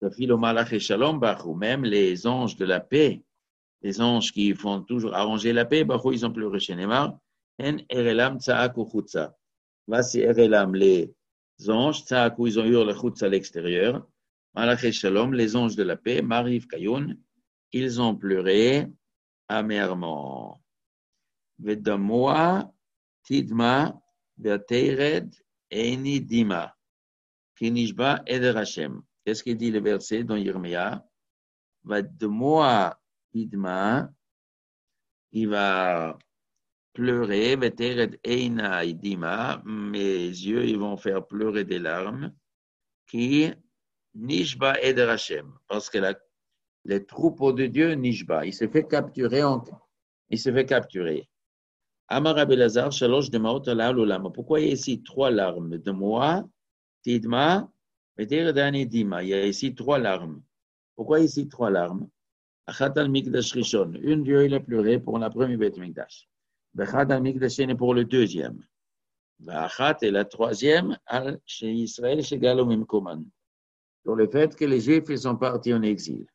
[SPEAKER 1] Même les anges de la paix, les anges qui font toujours arranger la paix, ils ont pleuré chez Neymar. En erelam tsaaku chutza. Voici erelam, les anges, tsaaku, ils ont hurlé chutza à l'extérieur. Malaché shalom, les anges de la paix, Mariv Kayoun, ils ont pleuré amèrement. Vedamoa tidma ve'teired eni dima. Kinishba eder Hashem. Qu'est-ce qu'il dit le verset dans Yirmia? Vedamoa tidma, il va pleurer, ve'teired eni dima, mes yeux, ils vont faire pleurer des larmes. Qui Nishba eder Hashem, parce que la les troupeaux de Dieu, Nishba, il se fait capturer, en, il se fait capturer. Amar Abelazar, Shalosh de Maot al Pourquoi il y a ici trois larmes? De moi, Tidma, et Dani Dima. Il y a ici trois larmes. Pourquoi ici trois larmes? Achat al Mikdash Rishon. Une, Dieu, il a pleuré pour la première Beth Mikdash. Achat al Mikdash pour le deuxième. Achat et la troisième, al chez Israël, chez Galomim Koman. Sur le fait que les Juifs ils sont partis en exil.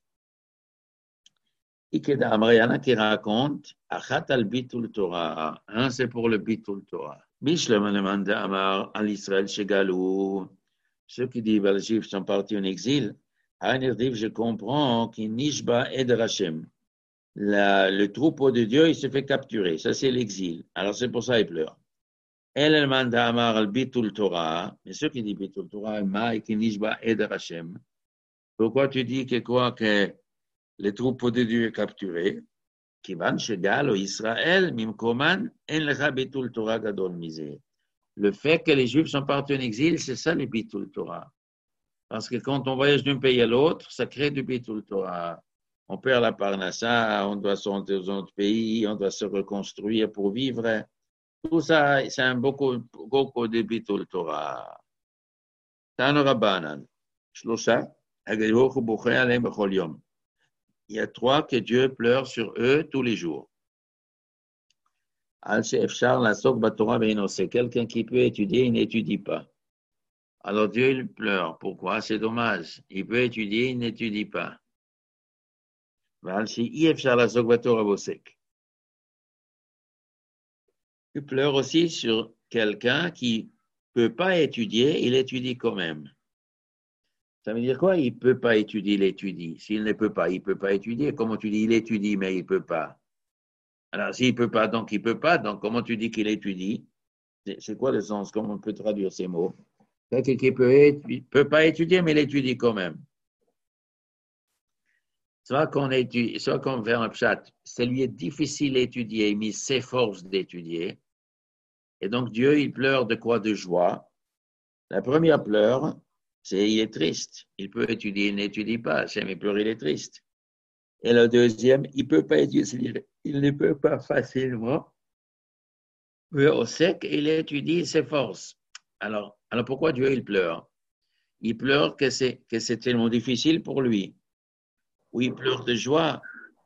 [SPEAKER 1] Ikeda Amriana qui raconte Achat al Bitul Torah. Un, c'est pour le Bitul Torah. Mishlem demande Amar al Israël chez Galou. Ceux qui disent que les Juifs sont partis en exil, Hanirdiv, je comprends qu'il Nishba et de Hachem. Le troupeau de Dieu, il se fait capturer. Ça, c'est l'exil. Alors, c'est pour ça qu'il pleure. Elle, elle demande Amar al Bitul Torah. Mais ceux qui disent Bitul Torah, Ma et qui Nishba et de Hachem. Pourquoi tu dis que quoi que les troupeaux de Dieu capturés, qui van chez Gal, Israël, Mimkoman, en lecha bitul Torah gadol misé. Le fait que les Juifs sont partis en exil, c'est ça le bitul Torah. Parce que quand on voyage d'un pays à l'autre, ça crée du bitul Torah. On perd la parnassa, on doit sortir dans un autre pays, on doit se reconstruire pour vivre. Tout ça, c'est un beaucoup, beaucoup de bitul Torah. Tano Rabbanan, Shlosha, Agrihoch Bouché Alem Bechol Yom. Il y a trois que Dieu pleure sur eux tous les jours. C'est quelqu'un qui peut étudier, il n'étudie pas. Alors Dieu il pleure. Pourquoi? C'est dommage. Il peut étudier, il n'étudie pas. Il pleure aussi sur quelqu'un qui ne peut pas étudier, il étudie quand même. Ça veut dire quoi? Il ne peut pas étudier, il étudie. S'il ne peut pas, il ne peut pas étudier. Comment tu dis, il étudie, mais il ne peut pas. Alors, s'il ne peut pas, donc il ne peut pas. Donc, comment tu dis qu'il étudie? C'est, c'est quoi le sens? Comment on peut traduire ces mots? Quelqu'un qui ne peut pas étudier, mais il étudie quand même. Soit qu'on étudie, soit qu'on fait un pshat, ça lui est difficile d'étudier, mais il s'efforce d'étudier. Et donc, Dieu, il pleure de quoi? De joie. La première pleure, c'est il est triste. Il peut étudier, il n'étudie pas. C'est mais pleure, il est triste. Et le deuxième, il ne peut pas étudier, c'est-à-dire il ne peut pas facilement. Mais on sait qu'il étudie, il s'efforce. Alors, alors pourquoi Dieu il pleure? Il pleure que c'est, que c'est tellement difficile pour lui. Ou il pleure de joie.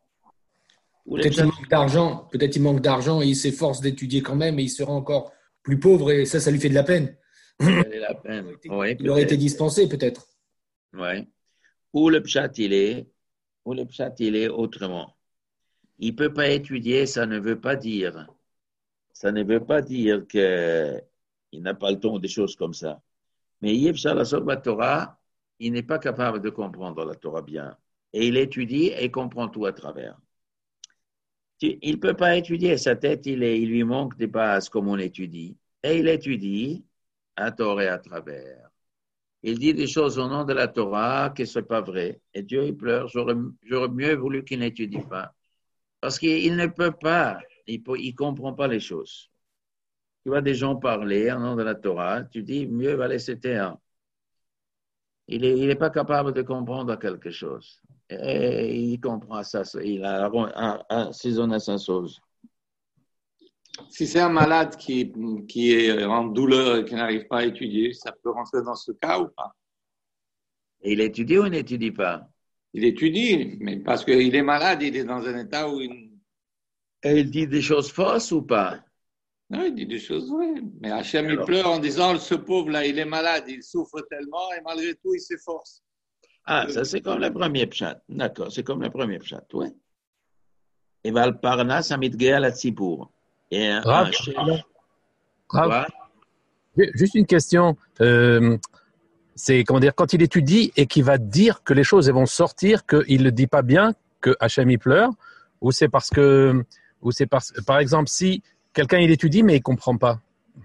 [SPEAKER 2] Ou peut-être il manque d'argent. Peut-être il manque d'argent et il s'efforce d'étudier quand même et il sera encore plus pauvre et ça, ça lui fait de la peine.
[SPEAKER 1] La peine. Oui,
[SPEAKER 2] il aurait été dispensé peut-être.
[SPEAKER 1] Oui. Ou le pshat il est, ou le pshat il est autrement. Il ne peut pas étudier, ça ne veut pas dire, ça ne veut pas dire qu'il n'a pas le temps des choses comme ça. Mais Yevshar la Sokba Torah, il n'est pas capable de comprendre la Torah bien. Et il étudie et comprend tout à travers. Il ne peut pas étudier, sa tête, il, est, il lui manque des bases comme on étudie. Et il étudie à tort et à travers. Il dit des choses au nom de la Torah que ce n'est pas vrai. Et Dieu, il pleure. J'aurais, j'aurais mieux voulu qu'il n'étudie pas. Parce qu'il ne peut pas. Il ne comprend pas les choses. Tu vois des gens parler au nom de la Torah. Tu dis, mieux va laisser taire. Il n'est il est pas capable de comprendre quelque chose. Et il comprend ça. Il a assaisonné sa sauce.
[SPEAKER 3] Si c'est un malade qui, qui est en douleur et qui n'arrive pas à étudier, ça peut rentrer dans ce cas ou pas?
[SPEAKER 1] Et il étudie ou il n'étudie pas?
[SPEAKER 3] Il étudie, mais parce qu'il est malade, il est dans un état où il...
[SPEAKER 1] Et il dit des choses fausses ou pas?
[SPEAKER 3] Non, il dit des choses vraies. Mais Hachem, il pleure en disant, ce pauvre-là, il est malade, il souffre tellement et malgré tout, il s'efforce.
[SPEAKER 1] Ah, ça c'est comme le premier pshat. D'accord, c'est comme le premier pshat, oui. Et Val Parnas Amitgea la Tzibour. Et un,
[SPEAKER 4] Rav,
[SPEAKER 1] un chef.
[SPEAKER 4] Rav,
[SPEAKER 1] Quoi?
[SPEAKER 4] juste une question. Euh, c'est comment dire, quand il étudie et qu'il va dire que les choses elles vont sortir, qu'il ne le dit pas bien, que Hachem il pleure, ou c'est parce que, ou c'est parce, par exemple, si quelqu'un il étudie mais il comprend pas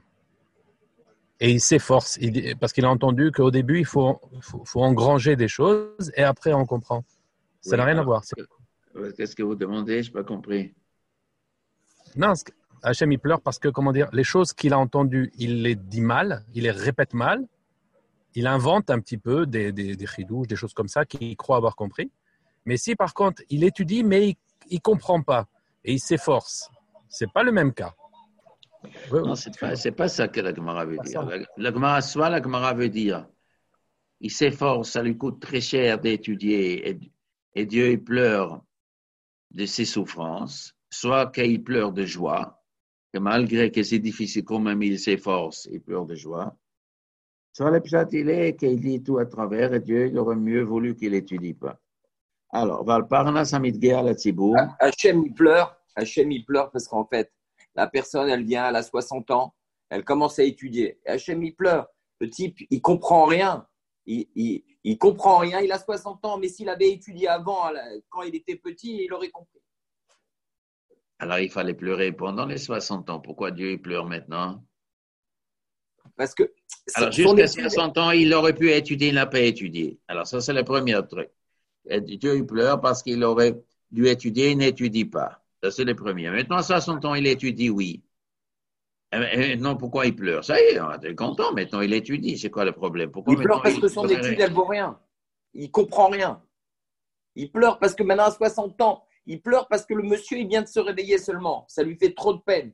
[SPEAKER 4] et il s'efforce, il, parce qu'il a entendu qu'au début il faut, faut, faut engranger des choses et après on comprend. Ça n'a
[SPEAKER 1] Oui,
[SPEAKER 4] rien à
[SPEAKER 1] alors,
[SPEAKER 4] voir. C'est-
[SPEAKER 1] qu'est-ce que vous demandez? Je n'ai pas compris.
[SPEAKER 4] Non, c'est- Hachem il pleure parce que comment dire, les choses qu'il a entendues, il les dit mal, il les répète mal. Il invente un petit peu des, des, des chidouches, des choses comme ça qu'il croit avoir compris. Mais si par contre, il étudie, mais il ne comprend pas et il s'efforce, ce n'est pas le même cas. Oui,
[SPEAKER 1] Non,
[SPEAKER 4] oui.
[SPEAKER 1] ce n'est pas, c'est pas ça que la Gemara veut
[SPEAKER 4] Pas
[SPEAKER 1] dire.
[SPEAKER 4] ça.
[SPEAKER 1] La, la Gemara, soit la Gemara veut dire, il s'efforce, ça lui coûte très cher d'étudier et, et Dieu il pleure de ses souffrances, soit qu'il pleure de joie, que malgré que c'est difficile, quand même il s'efforce, il pleure de joie. Soit le pshat il est qu'il dit tout à travers et Dieu il aurait mieux voulu qu'il n'étudie pas. Alors, Val Parnas Amitgea la Tzibour.
[SPEAKER 5] Hachem, il pleure. Hachem, il pleure parce qu'en fait, la personne, elle vient, elle a soixante ans, elle commence à étudier. Et Hachem, il pleure. Le type, il comprend rien. Il, il, il comprend rien. Il a soixante ans, mais s'il avait étudié avant, quand il était petit, il aurait compris.
[SPEAKER 1] Alors, il fallait pleurer pendant les soixante ans. Pourquoi Dieu il pleure maintenant?
[SPEAKER 5] Parce que
[SPEAKER 1] Alors,
[SPEAKER 5] son
[SPEAKER 1] jusqu'à
[SPEAKER 5] étude,
[SPEAKER 1] soixante ans, il aurait pu étudier, il n'a pas étudié. Alors, ça, c'est le premier truc. Et Dieu il pleure parce qu'il aurait dû étudier, il n'étudie pas. Ça, c'est le premier. Maintenant, à soixante ans, il étudie, oui. Et non, pourquoi il pleure? Ça y est, on est content. Maintenant, il étudie. C'est quoi le problème? Pourquoi
[SPEAKER 5] il pleure
[SPEAKER 1] maintenant
[SPEAKER 5] parce
[SPEAKER 1] il
[SPEAKER 5] que son
[SPEAKER 1] pleurerait?
[SPEAKER 5] étude, elle vaut rien. Il comprend rien. Il pleure parce que maintenant, à soixante ans, il pleure parce que le monsieur, il vient de se réveiller seulement. Ça lui fait trop de peine.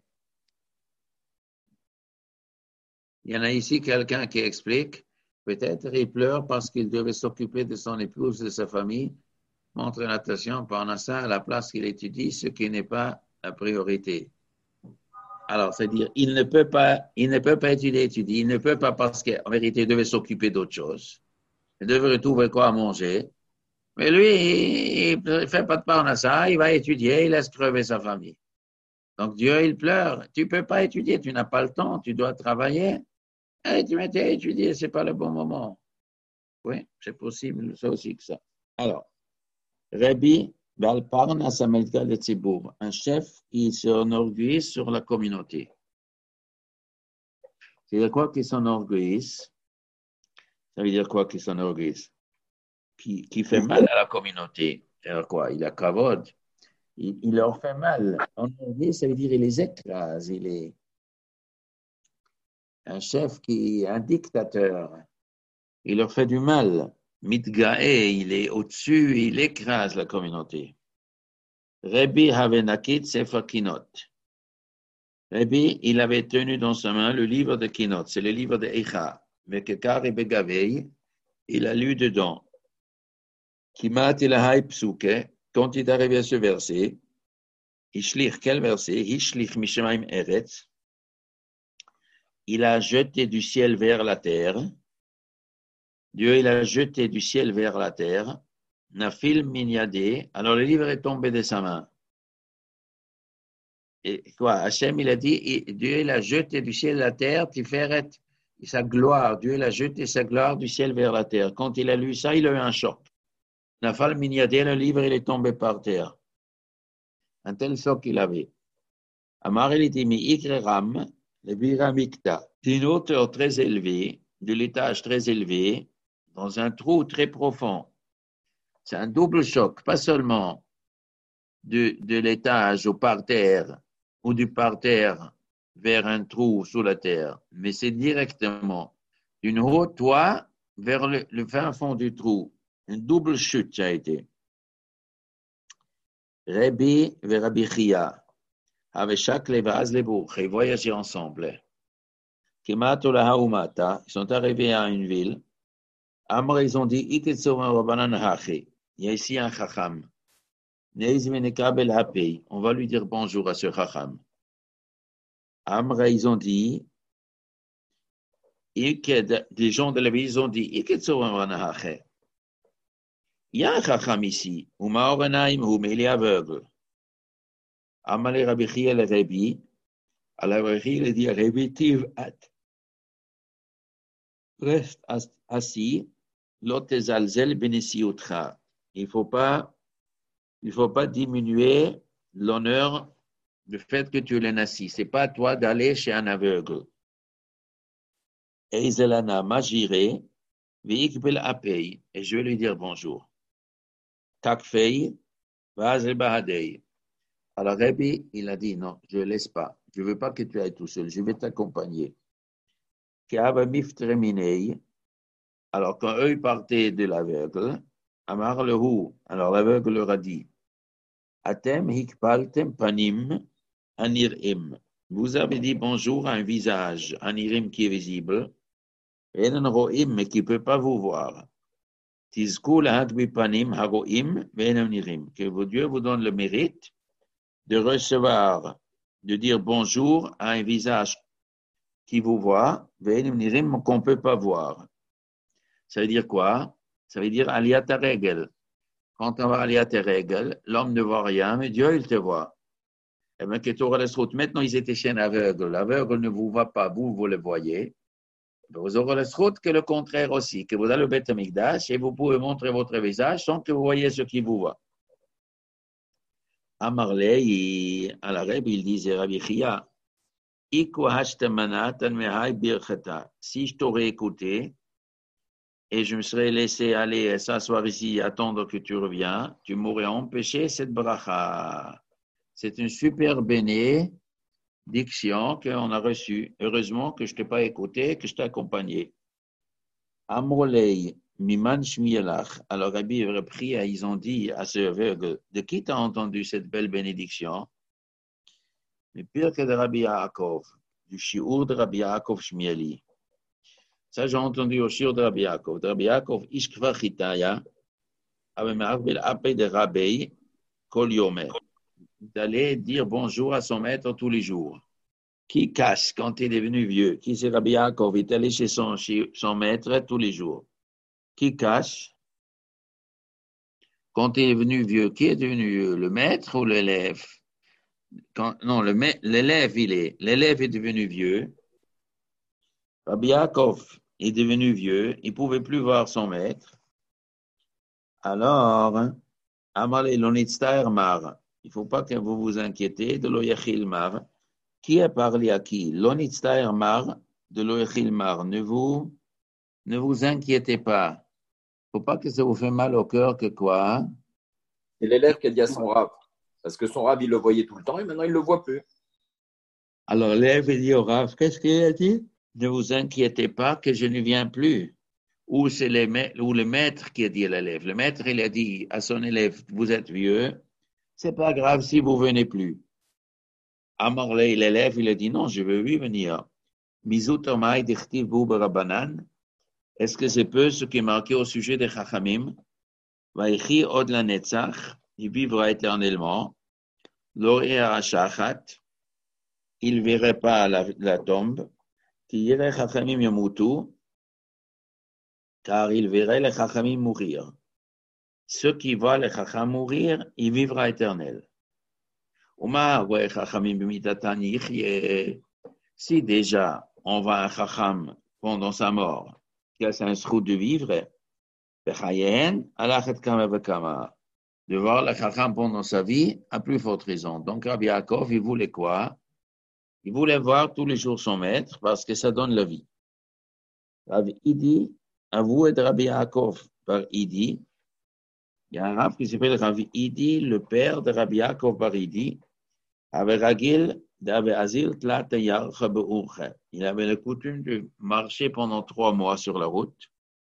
[SPEAKER 1] Il y en a ici quelqu'un qui explique, peut-être il pleure parce qu'il devait s'occuper de son épouse, de sa famille, montre natation pendant ça à la place qu'il étudie, ce qui n'est pas la priorité. Alors, c'est-à-dire, il ne peut pas, il ne peut pas étudier, étudier, il ne peut pas parce qu'en vérité, il devait s'occuper d'autre chose. Il devrait trouver quoi à manger. Mais lui, il ne fait pas de part à ça, il va étudier, il laisse crever sa famille. Donc, Dieu, il pleure. Tu ne peux pas étudier, tu n'as pas le temps, tu dois travailler. Et tu m'étais à étudier, ce n'est pas le bon moment. Oui, c'est possible, ça aussi que ça. Alors, Rabbi Balparnas Amelka de Tzibour, un chef qui s'enorgueillit sur la communauté. Ça veut dire quoi qu'il s'enorgueillisse? Ça veut dire quoi qu'il s'enorgueillisse? Qui, qui fait mal à la communauté. Alors quoi? Il a kavod. Il, il leur fait mal. Enorgueillir, ça veut dire il les écrase. Il est un chef qui est un dictateur. Il leur fait du mal. Mitgae, il est au-dessus, il écrase la communauté. Rabbi Havenakit Sefer Kinot. Rabbi, il avait tenu dans sa main le livre de Kinot, c'est le livre de Eicha. Mais que Kar et Begavei, il a lu dedans. Kimat il a psuke, quand il est arrivé à ce verset, Ishlich, quel verset? Ishlich Mishemaim Eretz. Il a jeté du ciel vers la terre. Dieu, il a jeté du ciel vers la terre. Nafil minyade. Alors le livre est tombé de sa main. Et quoi? Hachem, il a dit, Dieu, il a jeté du ciel à la terre, Tiferet, sa gloire. Dieu, il a jeté sa gloire du ciel vers la terre. Quand il a lu ça, il a eu un choc. Nafal minyade, le livre, il est tombé par terre. Un tel choc qu'il avait. Amar, il dit, mi ikreram, le biramikta. D'une hauteur très élevée, de l'étage très élevé, dans un trou très profond. C'est un double choc, pas seulement de, de l'étage au parterre ou du parterre vers un trou sous la terre, mais c'est directement d'une haute toit vers le, le fin fond du trou. Une double chute, ça a été. Rabbi et Rabbi Chia, avec chaque levaz les bouches, ils voyageaient ensemble. Kimato la Haumata, ils sont arrivés à une ville. Amr, ils ont dit, Iketsovan Hachi. Il y a ici un chacham. On va lui dire bonjour à ce chacham. Amr, ils ont dit, des gens de la ville, ils ont dit, Il y a un chacham ici, ou ma'orenaim, ou mais il est aveugle. Amalé Rabbi Chia le Rabbi, alors Rabbi Chia il dit Rabbi tiv at. Reste assis, l'autre zalzel benesiutra. Il faut pas, il faut pas diminuer l'honneur du fait que tu l'es assis. C'est pas à toi d'aller chez un aveugle. Et Zelana m'a giré, veikbel apei, et je vais lui dire bonjour. Takfei, vazel bahadei. Alors Rabbi, il a dit non, je ne laisse pas. Je ne veux pas que tu ailles tout seul, je vais t'accompagner. Alors quand eux partaient de l'aveugle, Amar le Hou, alors l'aveugle leur a dit, Atem hikpaltem panim anirim. Vous avez dit bonjour à un visage, anirim qui est visible, Enen roim, mais qui ne peut pas vous voir. Tizku lahadbi panim haroim, venem nirim. Que vos dieux vous donnent le mérite de recevoir, de dire bonjour à un visage qui vous voit, venem nirim, qu'on ne peut pas voir. Ça veut dire quoi? Ça veut dire aliyata regel. Quand on va aliyata regel, l'homme ne voit rien, mais Dieu, il te voit. Et bien, que tu auras la route. Maintenant, ils étaient chez un aveugle. L'aveugle ne vous voit pas, vous, vous le voyez. Vous aurez la route que le contraire aussi, que vous allez au Beth Amikdash et vous pouvez montrer votre visage sans que vous voyez ce qui vous voit. Amarley, à l'arabe, il disait Rabbi Chia, si je t'aurais écouté et je me serais laissé aller s'asseoir ici, attendre que tu reviens, tu m'aurais empêché cette bracha. C'est une super bénédiction qu'on a reçue. Heureusement que je ne t'ai pas écouté, que je t'ai accompagné. Amrolei, miman shmielach. Alors Rabbi a repris, ils ont dit à ce aveugle, de qui t'as entendu cette belle bénédiction? Mais pire que de Rabbi Yaakov, du shiur de Rabbi Yaakov Shmieli. Ça, j'ai entendu au shiur de Rabbi Yaakov. De Rabbi Yaakov, ishkva chitaya, avec Ma'arbel Apé de Rabbi Kol Yomer. D'aller dire bonjour à son maître tous les jours. Qui cache quand il est devenu vieux? Qui c'est Rabbi Yaakov? Il est allé chez son, son maître tous les jours. Qui cache quand il est devenu vieux? Qui est devenu vieux? Le maître ou l'élève? Quand, non, le, l'élève, il est. L'élève est devenu vieux. Rabbi Yaakov est devenu vieux. Il ne pouvait plus voir son maître. Alors, Amalé l'onitztaer mar. Il ne faut pas que vous vous inquiétez de l'oyachil mar. Qui a parlé à qui? L'onitztaer mar de l'oyachil mar. Ne vous, ne vous inquiétez pas. Il ne faut pas que ça vous fait mal au cœur que quoi?
[SPEAKER 5] C'est l'élève qui a dit à son rave. Parce que son rave, il le voyait tout le temps et maintenant, il ne le voit plus.
[SPEAKER 1] Alors, l'élève dit au rave, qu'est-ce qu'il a dit? Ne vous inquiétez pas que je ne viens plus. Ou c'est les ma- ou le maître qui a dit à l'élève. Le maître, il a dit à son élève, vous êtes vieux, c'est pas grave si vous venez plus. Amarley, l'élève, il a dit, non, je veux oui venir. Mizutomai dichtiv bouba rabanan. Est-ce que c'est peu ce qui est marqué au sujet des Chachamim? Vaïchi od la netzach. Il vivra éternellement. L'oré arachachat, il ne verrait pas la, la tombe. Tiyere chachamim yamutu, car il verrait les chachamim mourir. Ceux qui voient les chacham mourir, il vivra éternel. Uma ouais chachamim b'mitatan yichye. Si déjà on voit un chacham pendant sa mort, qu'il a un srout de vivre, bechayen alachet kama v'kama. De voir le chacham pendant sa vie, à plus forte raison. Donc, Rabbi Yaakov, il voulait quoi? Il voulait voir tous les jours son maître parce que ça donne la vie. Rabbi Idi, avoué de Rabbi Yaakov par Idi, il y a un rab qui s'appelle Rabbi Idi, le père de Rabbi Yaakov par Idi, avait Ragil d'Abe Azil Tlata Yarcha Be'urcha. Il avait la coutume de marcher pendant trois mois sur la route.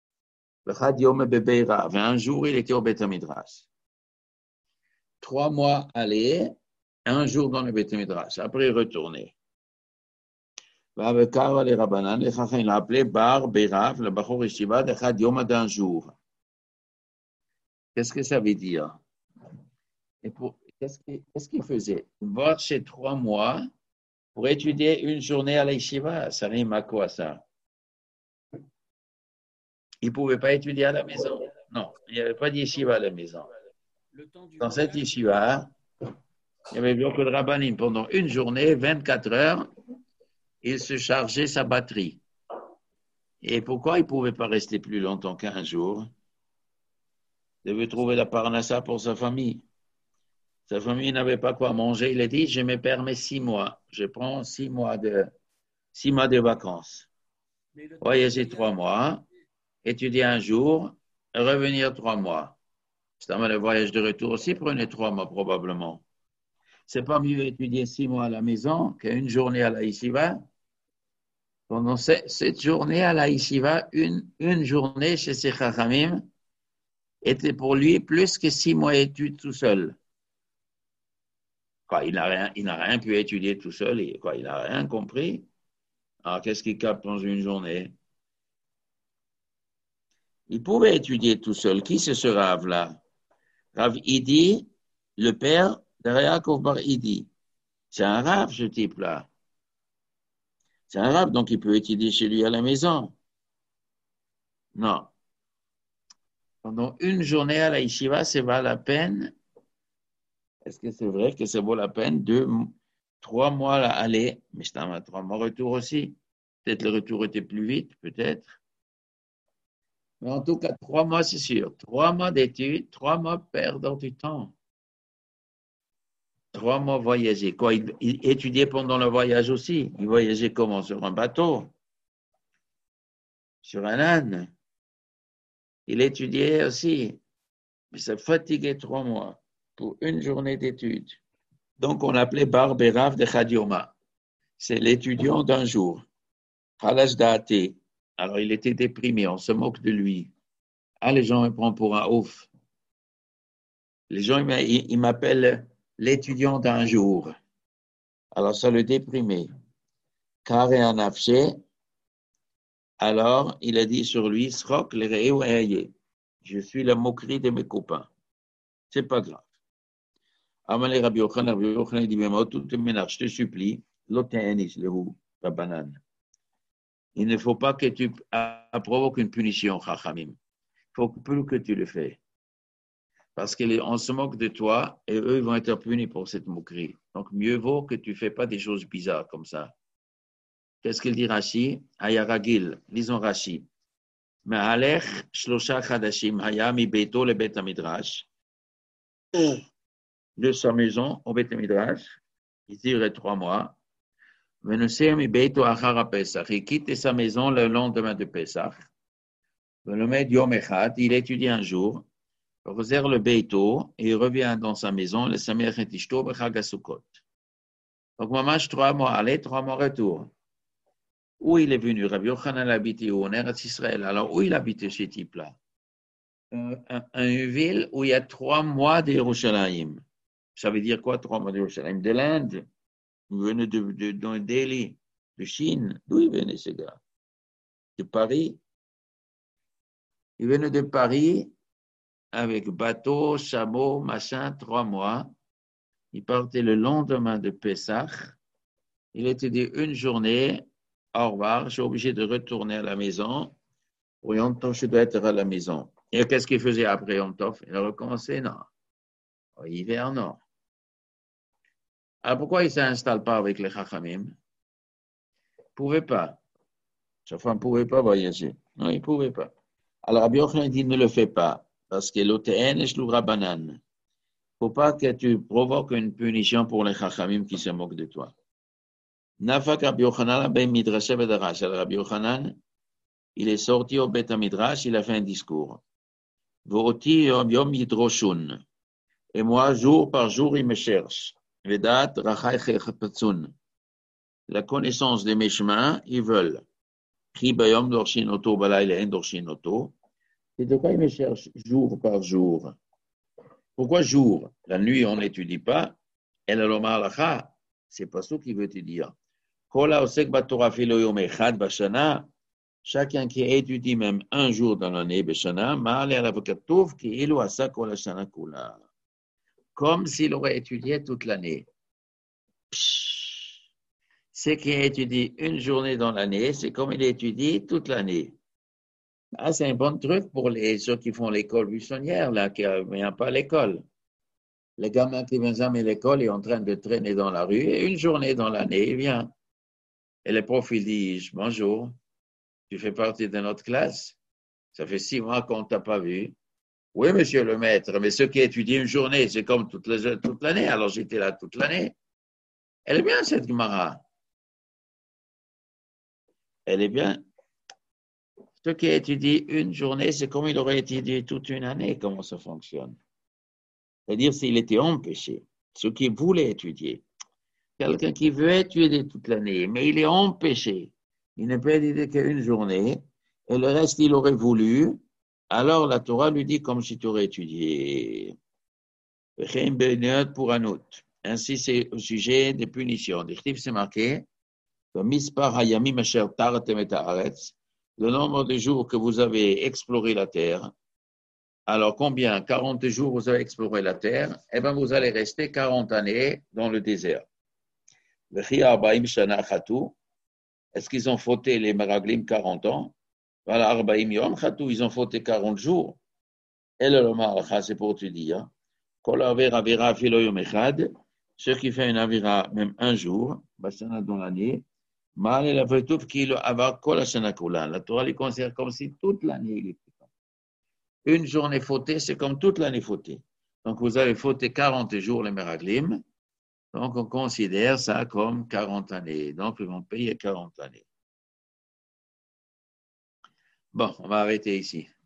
[SPEAKER 1] Un jour, il était au Beth Midrash. Trois mois aller, un jour dans le Beth Midrash, après retourner. Les Rabbanan, les Chacham, il l'a appelé Bar Berav, le Bachor Yeshiva, de Chad Yom d'un jour. Qu'est-ce que ça veut dire? Et pour, qu'est-ce, qu'il, qu'est-ce qu'il faisait? Il marchait trois mois pour étudier une journée à la Yeshiva. Ça rime à quoi ça? Il ne pouvait pas étudier à la maison. Non, il n'y avait pas d'yeshiva à la maison. Dans cette yeshiva, il y avait beaucoup de rabbanim. Pendant une journée, vingt-quatre heures, il se chargeait sa batterie. Et pourquoi il ne pouvait pas rester plus longtemps qu'un jour? Il devait trouver la parnassa pour sa famille. Sa famille n'avait pas quoi manger. Il a dit, je me permets six mois. Je prends six mois de, six mois de vacances. Voyager trois mois, étudier un jour, revenir trois mois. C'est-à-dire le voyage de retour aussi prenait trois mois probablement. C'est pas mieux étudier six mois à la maison qu'une journée à la yeshiva. Pendant cette journée à la yeshiva, une, une journée chez ses chachamim était pour lui plus que six mois d'études tout seul. Quoi, il n'a rien, il n'a rien pu étudier tout seul, et, quoi, il n'a rien compris. Alors, qu'est-ce qu'il capte dans une journée? Il pouvait étudier tout seul. Qui c'est ce Rav-là? Rav Idi, le père de Yaakov Bar Idi. C'est un Rav, ce type-là. C'est un Rav, donc il peut étudier chez lui à la maison. Non. Pendant une journée à la yeshiva, ça vaut la peine. Est-ce que c'est vrai que ça vaut la peine? Deux, trois mois à aller, mais c'est un trois mois retour aussi. Peut-être le retour était plus vite, peut-être. Mais en tout cas, trois mois, c'est sûr. Trois mois d'études, trois mois perdant du temps. Trois mois voyager. Quoi, il, il étudiait pendant le voyage aussi. Il voyageait comment? Sur un bateau? Sur un âne? Il étudiait aussi. Mais ça fatiguait trois mois pour une journée d'études. Donc, on l'appelait Bar Berav de Chadioma. C'est l'étudiant d'un jour. Khalash Da'ate. Alors, il était déprimé, on se moque de lui. Ah, les gens me prennent pour un ouf. Les gens, ils, ils m'appellent l'étudiant d'un jour. Alors, ça le déprimait. Car et un afché. Alors, il a dit sur lui, Srok le re'e. Je suis la moquerie de mes copains. C'est pas grave. Amalé Rabbi Yochanan, Rabbi Yochanan dit, mais tout est ménage, je te supplie, l'otéanis, le roux, la banane. Il ne faut pas que tu provoques une punition, Chachamim. Il faut plus que tu le fais. Parce qu'on se moque de toi et eux ils vont être punis pour cette moquerie. Donc, mieux vaut que tu ne fais pas des choses bizarres comme ça. Qu'est-ce qu'il dit Rashi? Ayaragil, lisons Rashi. Ma'alech shlosha chadashim haya mi beito le bet midrash. De sa maison au bet midrash, il dirait trois mois. Il quitte sa maison le lendemain de Pessah. Il étudie un jour. Il réserve le beito et il revient dans sa maison. Le Sameach et Ishto b'Chag HaSukkot. Donc, mamash, trois mois aller, trois mois retour. Où il est venu? Rabbi Yochanan habitait où? En Eretz Israël. Alors, où il habitait ce type-là? Une un ville où il y a trois mois d'Yerushalayim. Ça veut dire quoi, trois mois d'Yerushalayim? De l'Inde. Il venait de, de, de Delhi, de Chine. D'où il venait, ce gars? De Paris. Il venait de Paris avec bateau, chameau, machin, trois mois. Il partait le lendemain de Pessah. Il était dit une journée, au revoir, je suis obligé de retourner à la maison. Pour Yom Tov, je dois être à la maison. Et qu'est-ce qu'il faisait après Yom Tov? Il a recommencé? Non. En hiver, non. Alors, pourquoi il ne s'installe pas avec les Chachamim? Il ne pouvait pas. Sa femme ne pouvait pas voyager. Non, il ne pouvait pas. Alors, Rabbi Yochanan dit, ne le fais pas. Parce que l'O T N est l'Oura banane. Il ne faut pas que tu provoques une punition pour les Chachamim qui se moquent de toi. Nafak Rabbi Yochanan, ben Midrash Bedarash. Alors, Rabbi Yochanan, il est sorti au Bet Midrash, il a fait un discours. Voti yom yom yidroshun. Et moi, jour par jour, il me cherche. Vedat rachai chepatsun. La connaissance de mes chemins, ils veulent. Chi bayom dorshin oto, balayla en dorshin oto. Et de quoi il me cherche jour par jour? Pourquoi jour? La nuit, on n'étudie pas. Et la loma alacha, c'est pas ça qu'il veut te dire. Kola osek batora filo yom echad bashana. Chacun qui étudie même un jour dans l'année, bashana, ma'ale alav katov ki ilu asa kol hashana kula. Comme s'il aurait étudié toute l'année. Ce qui étudie une journée dans l'année, c'est comme il étudie toute l'année. Ah, c'est un bon truc pour les, ceux qui font l'école buissonnière, là, qui ne viennent pas à l'école. Les gamins qui ne viennent jamais à l'école, ils sont en train de traîner dans la rue, et une journée dans l'année, il vient. Et le prof, il dit, bonjour, tu fais partie de notre classe? Ça fait six mois qu'on ne t'a pas vu. Oui, monsieur le maître, mais ceux qui étudient une journée, c'est comme toute, les, toute l'année, alors j'étais là toute l'année. Elle est bien, cette Gemara. Elle est bien. Ceux qui étudient une journée, c'est comme il aurait étudié toute une année, comment ça fonctionne. C'est-à-dire s'il était empêché, ceux qui voulaient étudier. Quelqu'un qui veut étudier toute l'année, mais il est empêché. Il ne peut étudier qu'une journée, et le reste, il aurait voulu. Alors la Torah lui dit comme si tu aurais étudié. Pour un autre. Ainsi, c'est au sujet des punitions. C'est marqué, le nombre de jours que vous avez exploré la terre. Alors, combien? quarante jours vous avez exploré la terre. Eh bien, vous allez rester quarante années dans le désert. Est-ce qu'ils ont fauté les Meraglim quarante ans? Voilà, Arbaim Yom Khatou, ils ont fauté quarante jours. Et le Malcha, c'est pour te dire, Kol Avera Avera Filo Yom Echad, ceux qui font une Avera même un jour, Bashana dans l'année, Mal et la Vetouf qui le Avar Kol Hashana Kulan. La Torah les considère comme si toute l'année il était. Une journée fautée, c'est comme toute l'année fautée. Donc, vous avez fauté quarante jours les Meraglim. Donc, on considère ça comme quarante années. Donc, ils vont payer quarante années. Bon, on va arrêter ici.